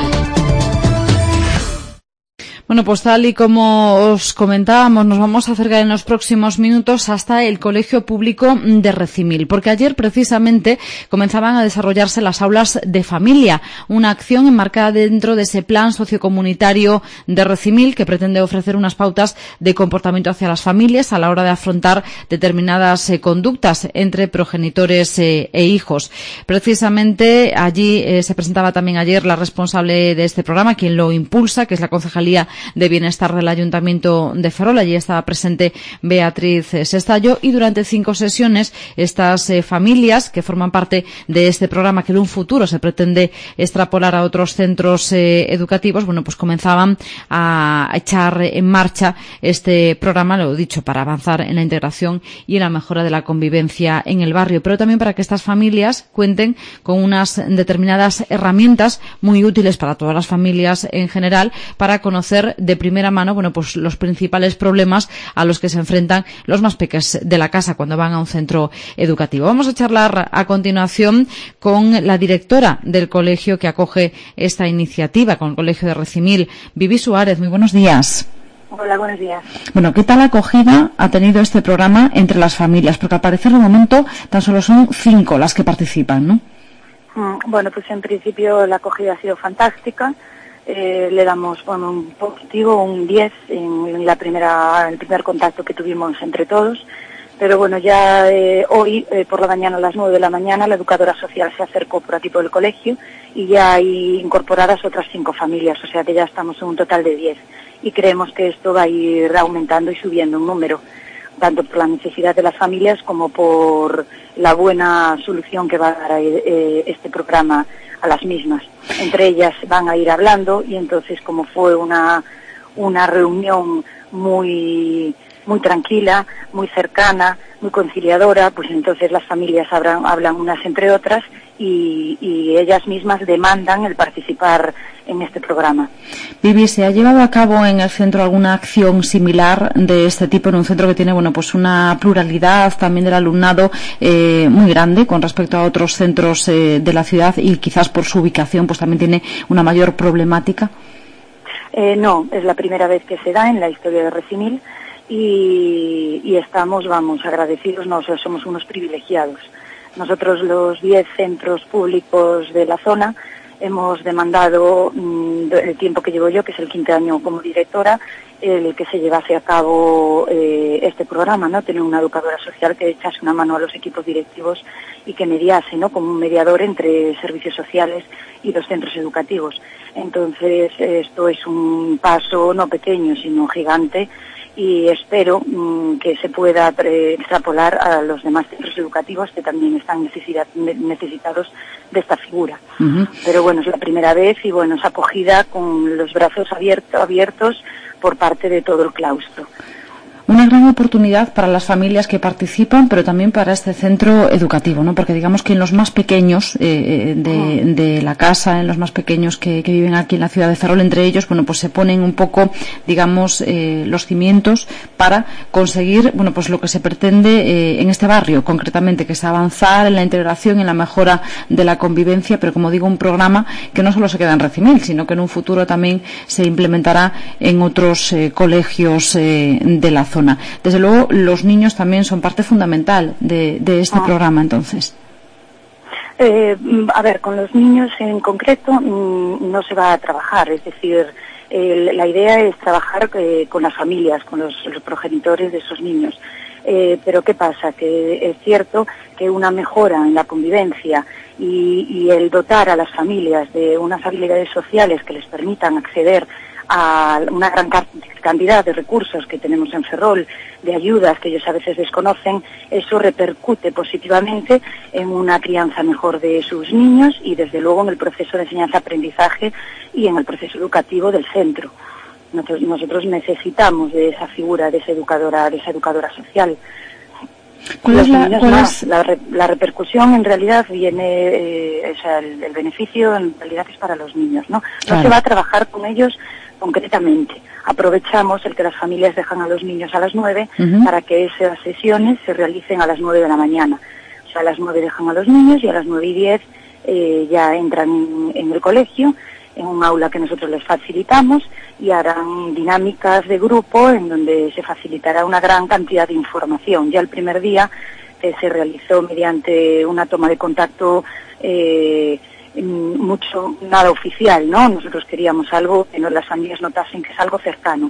Bueno, pues tal y como os comentábamos, nos vamos a acercar en los próximos minutos hasta el Colegio Público de Recimil, porque ayer precisamente comenzaban a desarrollarse las aulas de familia, una acción enmarcada dentro de ese plan sociocomunitario de Recimil que pretende ofrecer unas pautas de comportamiento hacia las familias a la hora de afrontar determinadas eh, conductas entre progenitores eh, e hijos. Precisamente allí eh, se presentaba también ayer la responsable de este programa, quien lo impulsa, que es la Concejalía de Bienestar del Ayuntamiento de Ferrol. Allí estaba presente Beatriz Sestallo, y durante cinco sesiones estas eh, familias que forman parte de este programa, que en un futuro se pretende extrapolar a otros centros eh, educativos, bueno, pues comenzaban a echar en marcha este programa, lo dicho, para avanzar en la integración y en la mejora de la convivencia en el barrio, pero también para que estas familias cuenten con unas determinadas herramientas muy útiles para todas las familias en general, para conocer de primera mano, bueno, pues los principales problemas a los que se enfrentan los más pequeños de la casa cuando van a un centro educativo. Vamos a charlar a continuación con la directora del colegio que acoge esta iniciativa, con el Colegio de Recimil, Vivi Suárez. Muy buenos días. Hola, buenos días. Bueno, ¿qué tal acogida ha tenido este programa entre las familias? Porque al parecer de momento tan solo son cinco las que participan, ¿no? Bueno, pues en principio la acogida ha sido fantástica. Eh, le damos, bueno, un positivo, un diez en la primera, el primer contacto que tuvimos entre todos. Pero bueno, ya eh, hoy, eh, por la mañana, a las nueve de la mañana, la educadora social se acercó por aquí por el colegio y ya hay incorporadas otras cinco familias, o sea que ya estamos en un total de diez. Y creemos que esto va a ir aumentando y subiendo un número, tanto por la necesidad de las familias como por la buena solución que va a dar eh, este programa a las mismas. Entre ellas van a ir hablando y entonces, como fue una, una reunión muy muy tranquila, muy cercana, muy conciliadora, pues entonces las familias hablan, hablan unas entre otras y, y ellas mismas demandan el participar en este programa. Vivi, ¿se ha llevado a cabo en el centro alguna acción similar de este tipo en un centro que tiene, bueno, pues una pluralidad también del alumnado eh, muy grande con respecto a otros centros eh, de la ciudad y quizás por su ubicación pues también tiene una mayor problemática? Eh, no, es la primera vez que se da en la historia de Recimil y, y estamos, vamos, agradecidos, no, o sea, somos unos privilegiados. Nosotros los diez centros públicos de la zona hemos demandado mmm, el tiempo que llevo yo, que es el quinto año como directora, el que se llevase a cabo eh, este programa, ¿no? Tener una educadora social que echase una mano a los equipos directivos y que mediase, ¿no? Como un mediador entre servicios sociales y los centros educativos. Entonces, esto es un paso no pequeño, sino gigante, y espero mmm, que se pueda eh, extrapolar a los demás centros educativos que también están necesita, necesitados de esta figura. Uh-huh. Pero bueno, es la primera vez y bueno, es acogida con los brazos abierto, abiertos por parte de todo el claustro. Una gran oportunidad para las familias que participan, pero también para este centro educativo, ¿no? Porque digamos que en los más pequeños eh, de, de la casa, en los más pequeños que, que viven aquí en la ciudad de Ferrol, entre ellos, bueno, pues se ponen un poco, digamos, eh, los cimientos para conseguir, bueno, pues lo que se pretende eh, en este barrio, concretamente, que es avanzar en la integración, en la mejora de la convivencia, pero como digo, un programa que no solo se queda en Recimil, sino que en un futuro también se implementará en otros eh, colegios eh, de la zona. Desde luego, los niños también son parte fundamental de, de este ah. programa, entonces. Eh, a ver, con los niños en concreto mmm, no se va a trabajar, es decir, eh, la idea es trabajar eh, con las familias, con los, los progenitores de esos niños. Eh, pero ¿qué pasa? Que es cierto que una mejora en la convivencia y, y el dotar a las familias de unas habilidades sociales que les permitan acceder a una gran cantidad de recursos que tenemos en Ferrol, de ayudas que ellos a veces desconocen, eso repercute positivamente en una crianza mejor de sus niños y desde luego en el proceso de enseñanza-aprendizaje y en el proceso educativo del centro. Nosotros, nosotros necesitamos de esa figura, de esa educadora, de esa educadora social. ¿Cuál es la, cuál es? La, la, la repercusión en realidad viene, eh, o sea, el, el beneficio en realidad es para los niños, ¿no? No claro. Se va a trabajar con ellos concretamente. Aprovechamos el que las familias dejan a los niños a las nueve uh-huh. para que esas sesiones se realicen a las nueve de la mañana. O sea, a las nueve dejan a los niños y a las nueve y diez eh, ya entran en, en el colegio, en un aula que nosotros les facilitamos y harán dinámicas de grupo en donde se facilitará una gran cantidad de información. Ya el primer día eh, se realizó mediante una toma de contacto eh, mucho, nada oficial, ¿no? Nosotros queríamos algo que no, las familias notasen que es algo cercano.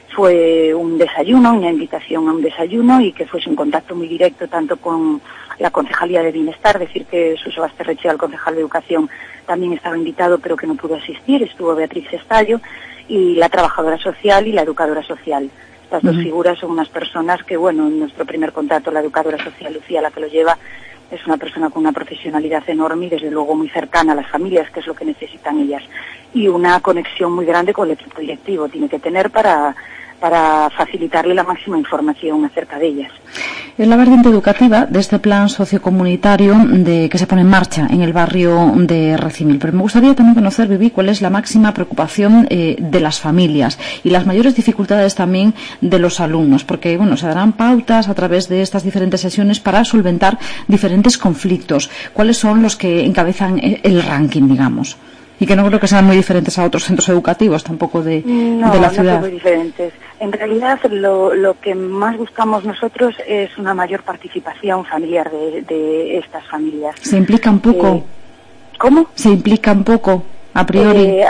Fue un desayuno, una invitación a un desayuno y que fuese un contacto muy directo tanto con la Concejalía de Bienestar, decir que Suso Basterrechea, el concejal de Educación, también estaba invitado pero que no pudo asistir, estuvo Beatriz Estallo y la trabajadora social y la educadora social. Estas uh-huh. dos figuras son unas personas que, bueno, en nuestro primer contacto, la educadora social, Lucía, la que lo lleva, es una persona con una profesionalidad enorme y desde luego muy cercana a las familias, que es lo que necesitan ellas. Y una conexión muy grande con el equipo directivo tiene que tener para, para facilitarle la máxima información acerca de ellas. Es la vertiente educativa de este plan sociocomunitario de, que se pone en marcha en el barrio de Recimil. Pero me gustaría también conocer, Vivi, cuál es la máxima preocupación eh, de las familias y las mayores dificultades también de los alumnos, porque bueno, se darán pautas a través de estas diferentes sesiones para solventar diferentes conflictos. ¿Cuáles son los que encabezan el ranking, digamos? Y que no creo que sean muy diferentes a otros centros educativos tampoco de, no, de la ciudad. No, son muy diferentes. En realidad lo, lo que más buscamos nosotros es una mayor participación familiar de, de estas familias. ¿Se implican poco? Eh, ¿Cómo? ¿Se implican poco, a priori? Eh,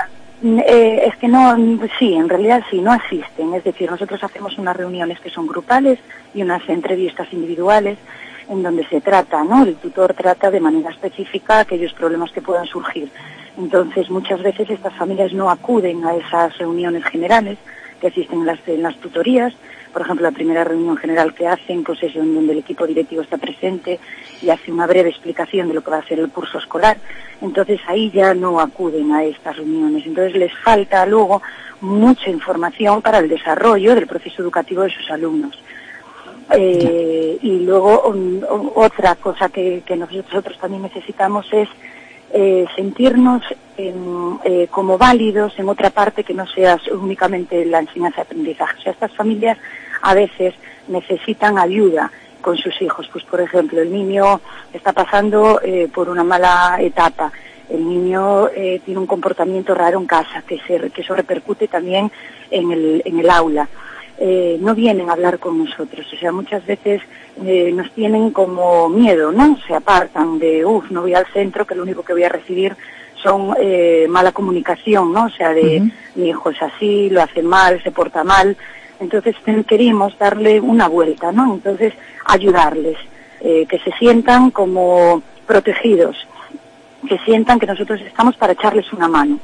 eh, es que no, sí, en realidad sí, no asisten. Es decir, nosotros hacemos unas reuniones que son grupales y unas entrevistas individuales en donde se trata, ¿no? El tutor trata de manera específica aquellos problemas que puedan surgir. Entonces, muchas veces estas familias no acuden a esas reuniones generales que existen en las, en las tutorías. Por ejemplo, la primera reunión general que hacen, pues es en donde el equipo directivo está presente y hace una breve explicación de lo que va a ser el curso escolar. Entonces, ahí ya no acuden a estas reuniones. Entonces, les falta luego mucha información para el desarrollo del proceso educativo de sus alumnos. Eh, y luego um, otra cosa que, que nosotros también necesitamos es eh, sentirnos en, eh, como válidos en otra parte que no sea únicamente la enseñanza y aprendizaje. O sea, estas familias a veces necesitan ayuda con sus hijos. Pues, por ejemplo, el niño está pasando eh, por una mala etapa, el niño eh, tiene un comportamiento raro en casa, que, se, que eso repercute también en el, en el aula. Eh, no vienen a hablar con nosotros, o sea, muchas veces eh, nos tienen como miedo, ¿no? Se apartan de, uff, no voy al centro, que lo único que voy a recibir son eh, mala comunicación, ¿no? O sea, de uh-huh. mi hijo es así, lo hace mal, se porta mal. Entonces queríamos darle una vuelta, ¿no? Entonces ayudarles, eh, que se sientan como protegidos, que sientan que nosotros estamos para echarles una mano.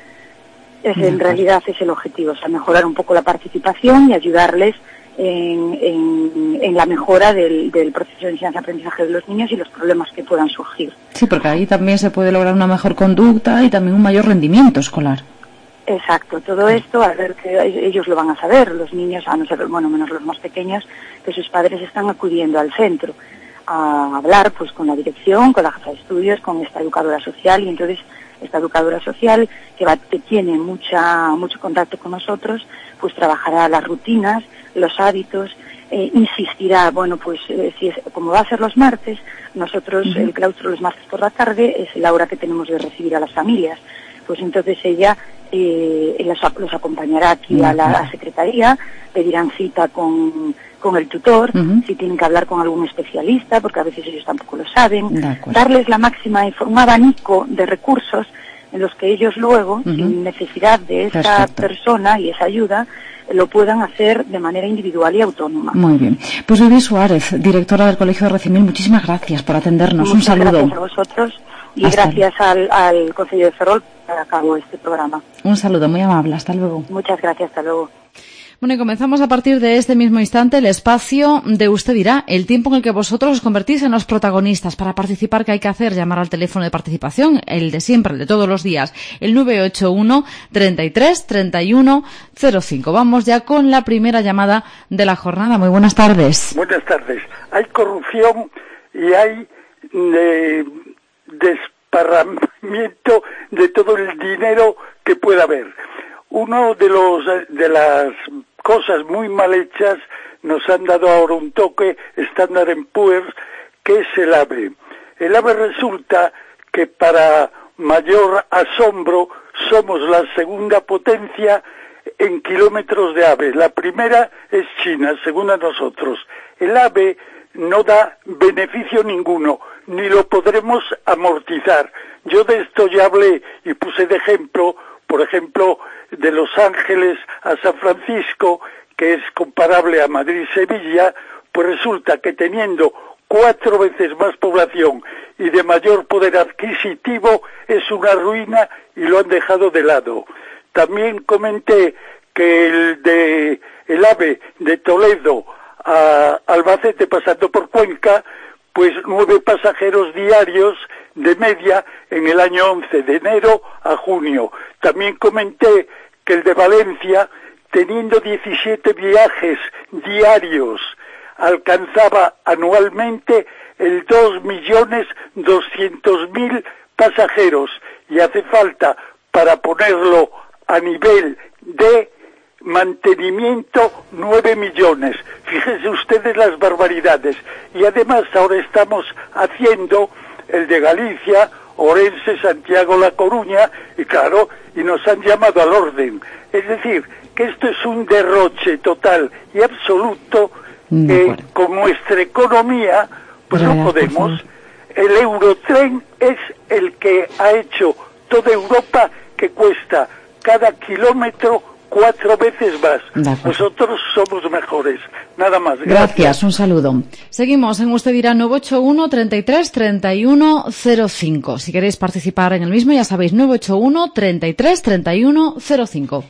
Es, en realidad es el objetivo, o sea, mejorar un poco la participación y ayudarles en, en, en la mejora del, del proceso de enseñanza-aprendizaje de los niños y los problemas que puedan surgir. Sí, porque ahí también se puede lograr una mejor conducta y también un mayor rendimiento escolar. Exacto, todo esto, a ver, que ellos lo van a saber, los niños, a no ser, bueno, menos los más pequeños, que sus padres están acudiendo al centro a hablar pues con la dirección, con la jefa de estudios, con esta educadora social, y entonces esta educadora social que, va, que tiene mucha mucho contacto con nosotros, pues trabajará las rutinas, los hábitos, eh, insistirá, bueno, pues eh, si es, como va a ser los martes, nosotros uh-huh. el claustro los martes por la tarde es la hora que tenemos de recibir a las familias, pues entonces ella eh, los, los acompañará aquí uh-huh. a la a secretaría, pedirán cita con con el tutor, uh-huh. si tienen que hablar con algún especialista, porque a veces ellos tampoco lo saben, darles la máxima, un abanico de recursos en los que ellos luego, uh-huh. sin necesidad de esa Perfecto. persona y esa ayuda, lo puedan hacer de manera individual y autónoma. Muy bien. Pues Vivi Suárez, directora del Colegio de Recimil, muchísimas gracias por atendernos. Muchas un saludo. Gracias a vosotros y Hasta gracias al, al Consejo de Ferrol por llevar a cabo este programa. Un saludo muy amable. Hasta luego. Muchas gracias. Hasta luego. Bueno, y comenzamos a partir de este mismo instante el espacio de Usted dirá, el tiempo en el que vosotros os convertís en los protagonistas. Para participar, ¿qué hay que hacer? Llamar al teléfono de participación, el de siempre, el de todos los días, el nueve ocho uno, treinta y tres, treinta y uno, cero cinco. Vamos ya con la primera llamada de la jornada. Muy buenas tardes. Buenas tardes. Hay corrupción y hay eh, desparramamiento de todo el dinero que pueda haber. Uno de los de las cosas muy mal hechas nos han dado ahora un toque Standard and Poor's, que es el AVE. El AVE resulta que, para mayor asombro, somos la segunda potencia en kilómetros de AVE. La primera es China, según a nosotros. El AVE no da beneficio ninguno, ni lo podremos amortizar. Yo de esto ya hablé y puse de ejemplo, por ejemplo, de Los Ángeles a San Francisco, que es comparable a Madrid-Sevilla, pues resulta que teniendo cuatro veces más población y de mayor poder adquisitivo es una ruina y lo han dejado de lado. También comenté que el de el AVE de Toledo a Albacete pasando por Cuenca, pues nueve pasajeros diarios de media en el año once, de enero a junio. También comenté que el de Valencia, teniendo diecisiete viajes diarios, alcanzaba anualmente el dos millones doscientos mil pasajeros, y hace falta, para ponerlo a nivel de mantenimiento, nueve millones. Fíjense ustedes las barbaridades. Y además ahora estamos haciendo el de Galicia, Orense, Santiago, La Coruña, y claro, y nos han llamado al orden. Es decir, que esto es un derroche total y absoluto, que con nuestra economía pues no podemos. El Eurotren es el que ha hecho toda Europa, que cuesta cada kilómetro cuatro veces más. Nosotros somos mejores. Nada más. Gracias. Gracias, un saludo. Seguimos en Usted dirá, nueve ocho uno, treinta y tres, treinta y uno, cero cinco. Si queréis participar en el mismo, ya sabéis, nueve ocho uno, treinta y tres, treinta y uno, cero cinco.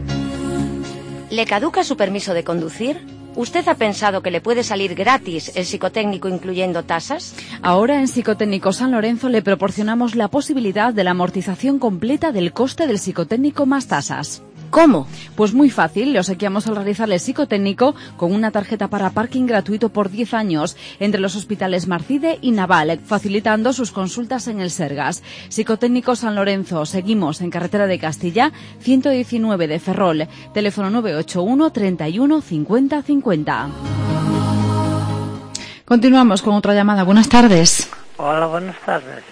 ¿Le caduca su permiso de conducir? ¿Usted ha pensado que le puede salir gratis el psicotécnico incluyendo tasas? Ahora en Psicotécnico San Lorenzo le proporcionamos la posibilidad de la amortización completa del coste del psicotécnico más tasas. ¿Cómo? Pues muy fácil, le obsequiamos al realizarle psicotécnico con una tarjeta para parking gratuito por diez años entre los hospitales Marcide y Naval, facilitando sus consultas en el Sergas. Psicotécnico San Lorenzo, seguimos en carretera de Castilla, ciento diecinueve de Ferrol, teléfono nueve ocho uno, treinta y uno, cincuenta, cincuenta. Continuamos con otra llamada. Buenas tardes. Hola, buenas tardes.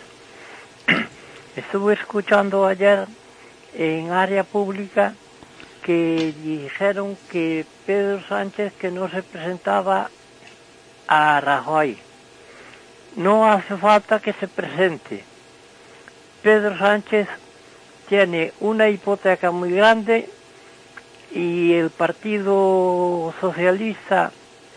Estuve escuchando ayer en área pública que dijeron que Pedro Sánchez que no se presentaba a Rajoy. No hace falta que se presente. Pedro Sánchez tiene una hipoteca muy grande y el Partido Socialista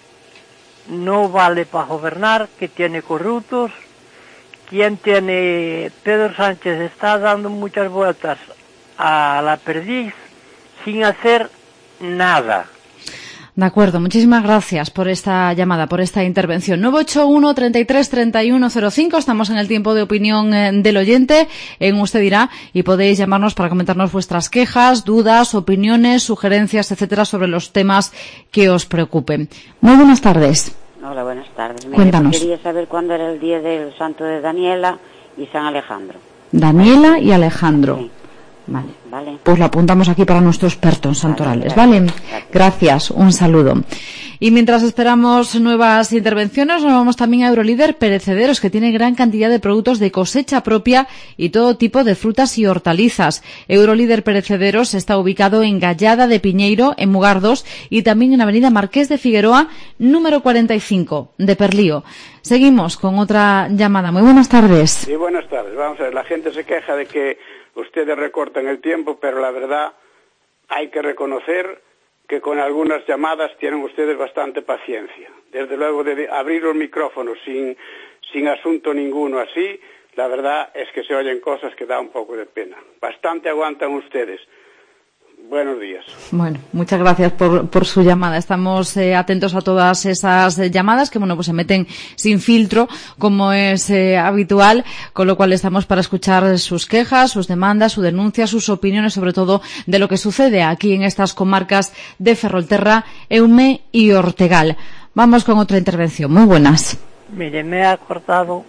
no vale para gobernar, que tiene corruptos. Quien tiene... Pedro Sánchez está dando muchas vueltas a la perdiz sin hacer nada. De acuerdo, muchísimas gracias por esta llamada, por esta intervención. nueve ocho uno, treinta y tres, treinta y uno cero cinco, estamos en el tiempo de opinión eh, del oyente, en Usted Dirá, y podéis llamarnos para comentarnos vuestras quejas, dudas, opiniones, sugerencias, etcétera, sobre los temas que os preocupen. Muy buenas tardes. Hola, buenas tardes. Mira, Cuéntanos. Quería saber cuándo era el día del santo de Daniela y San Alejandro. Daniela y Alejandro. Sí. Vale. Vale. Pues lo apuntamos aquí para nuestro experto en santorales, ¿vale? ¿Vale? Gracias, un saludo. Y mientras esperamos nuevas intervenciones, nos vamos también a Eurolíder Perecederos, que tiene gran cantidad de productos de cosecha propia y todo tipo de frutas y hortalizas. Eurolíder Perecederos está ubicado en Gallada de Piñeiro, en Mugardos, y también en Avenida Marqués de Figueroa, número cuarenta y cinco, de Perlío. Seguimos con otra llamada. Muy buenas tardes. Sí, buenas tardes. Vamos a ver, la gente se queja de que ustedes recortan el tiempo, pero la verdad hay que reconocer que con algunas llamadas tienen ustedes bastante paciencia. Desde luego, de abrir los micrófonos sin, sin asunto ninguno así, la verdad es que se oyen cosas que da un poco de pena. Bastante aguantan ustedes. Buenos días. Bueno, muchas gracias por, por su llamada. Estamos eh, atentos a todas esas eh, llamadas que, bueno, pues se meten sin filtro, como es eh, habitual, con lo cual estamos para escuchar sus quejas, sus demandas, sus denuncias, sus opiniones, sobre todo de lo que sucede aquí en estas comarcas de Ferrolterra, Eume y Ortegal. Vamos con otra intervención. Muy buenas. Mire, me ha cortado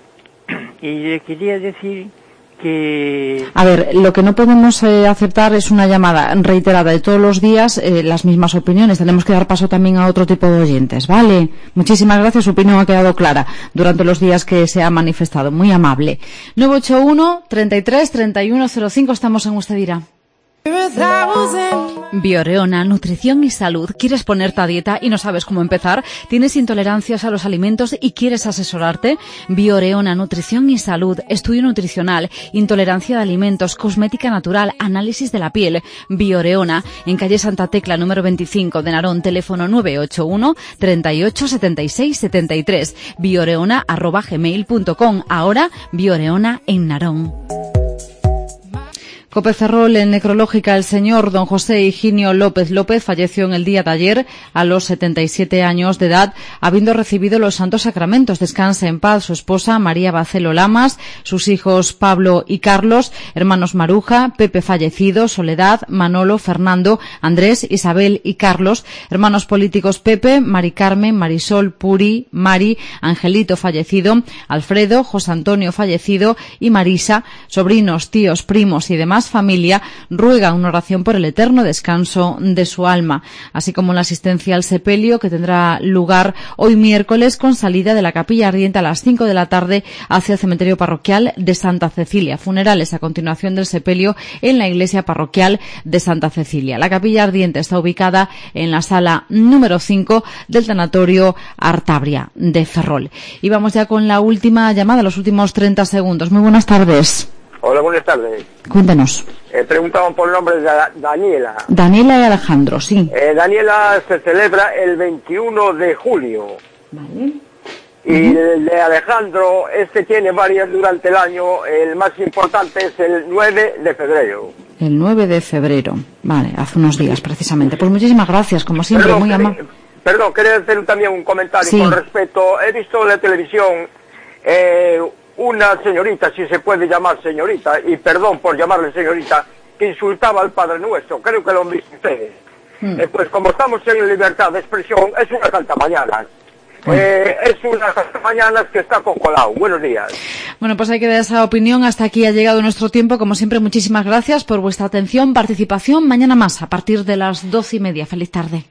y le quería decir que... A ver, lo que no podemos eh, aceptar es una llamada reiterada de todos los días, eh, las mismas opiniones. Tenemos que dar paso también a otro tipo de oyentes, ¿vale? Muchísimas gracias, su opinión ha quedado clara durante los días que se ha manifestado. Muy amable. nueve ocho uno, treinta y tres, treinta y uno cero cinco, estamos en Usted Dirá. Bioreona, nutrición y salud. ¿Quieres ponerte a dieta y no sabes cómo empezar? ¿Tienes intolerancias a los alimentos y quieres asesorarte? Bioreona, nutrición y salud, estudio nutricional, intolerancia de alimentos, cosmética natural, análisis de la piel. Bioreona, en calle Santa Tecla, número veinticinco de Narón, teléfono nueve ocho uno, treinta y ocho, setenta y seis, setenta y tres. Bioreona arroba gmail punto com. Ahora, Bioreona en Narón. Cope Ferrol, en necrológica, el señor don José Higinio López López falleció en el día de ayer a los setenta y siete años de edad, habiendo recibido los santos sacramentos. Descanse en paz su esposa María Bacelo Lamas, sus hijos Pablo y Carlos, hermanos Maruja, Pepe fallecido, Soledad, Manolo, Fernando, Andrés, Isabel y Carlos, hermanos políticos Pepe, Mari Carmen, Marisol, Puri, Mari, Angelito fallecido, Alfredo, José Antonio fallecido y Marisa, sobrinos, tíos, primos y demás familia, ruega una oración por el eterno descanso de su alma, así como la asistencia al sepelio que tendrá lugar hoy miércoles con salida de la Capilla Ardiente a las cinco de la tarde hacia el cementerio parroquial de Santa Cecilia. Funerales a continuación del sepelio en la iglesia parroquial de Santa Cecilia. La Capilla Ardiente está ubicada en la sala número cinco del tanatorio Artabria de Ferrol. Y vamos ya con la última llamada, los últimos treinta segundos. Muy buenas tardes. Hola, buenas tardes. Cuéntanos. Eh, preguntaban por el nombre de da Daniela. Daniela y Alejandro, sí. Eh, Daniela se celebra el veintiuno de julio. Vale. Y uh-huh. el de Alejandro, este tiene varias durante el año. El más importante es el nueve de febrero. El nueve de febrero. Vale, hace unos días precisamente. Pues muchísimas gracias, como siempre, perdón, muy amable. Perdón, quería hacer también un comentario sí. con respecto. He visto en la televisión... Eh, una señorita, si se puede llamar señorita, y perdón por llamarle señorita, que insultaba al Padre Nuestro, creo que lo han visto ustedes. Mm. Eh, pues como estamos en libertad de expresión, es una cantamañanas. Mm. Eh, es una cantamañanas que está concolado. Buenos días. Bueno, pues hay que dar esa opinión. Hasta aquí ha llegado nuestro tiempo. Como siempre, muchísimas gracias por vuestra atención, participación. Mañana más, a partir de las doce y media. Feliz tarde.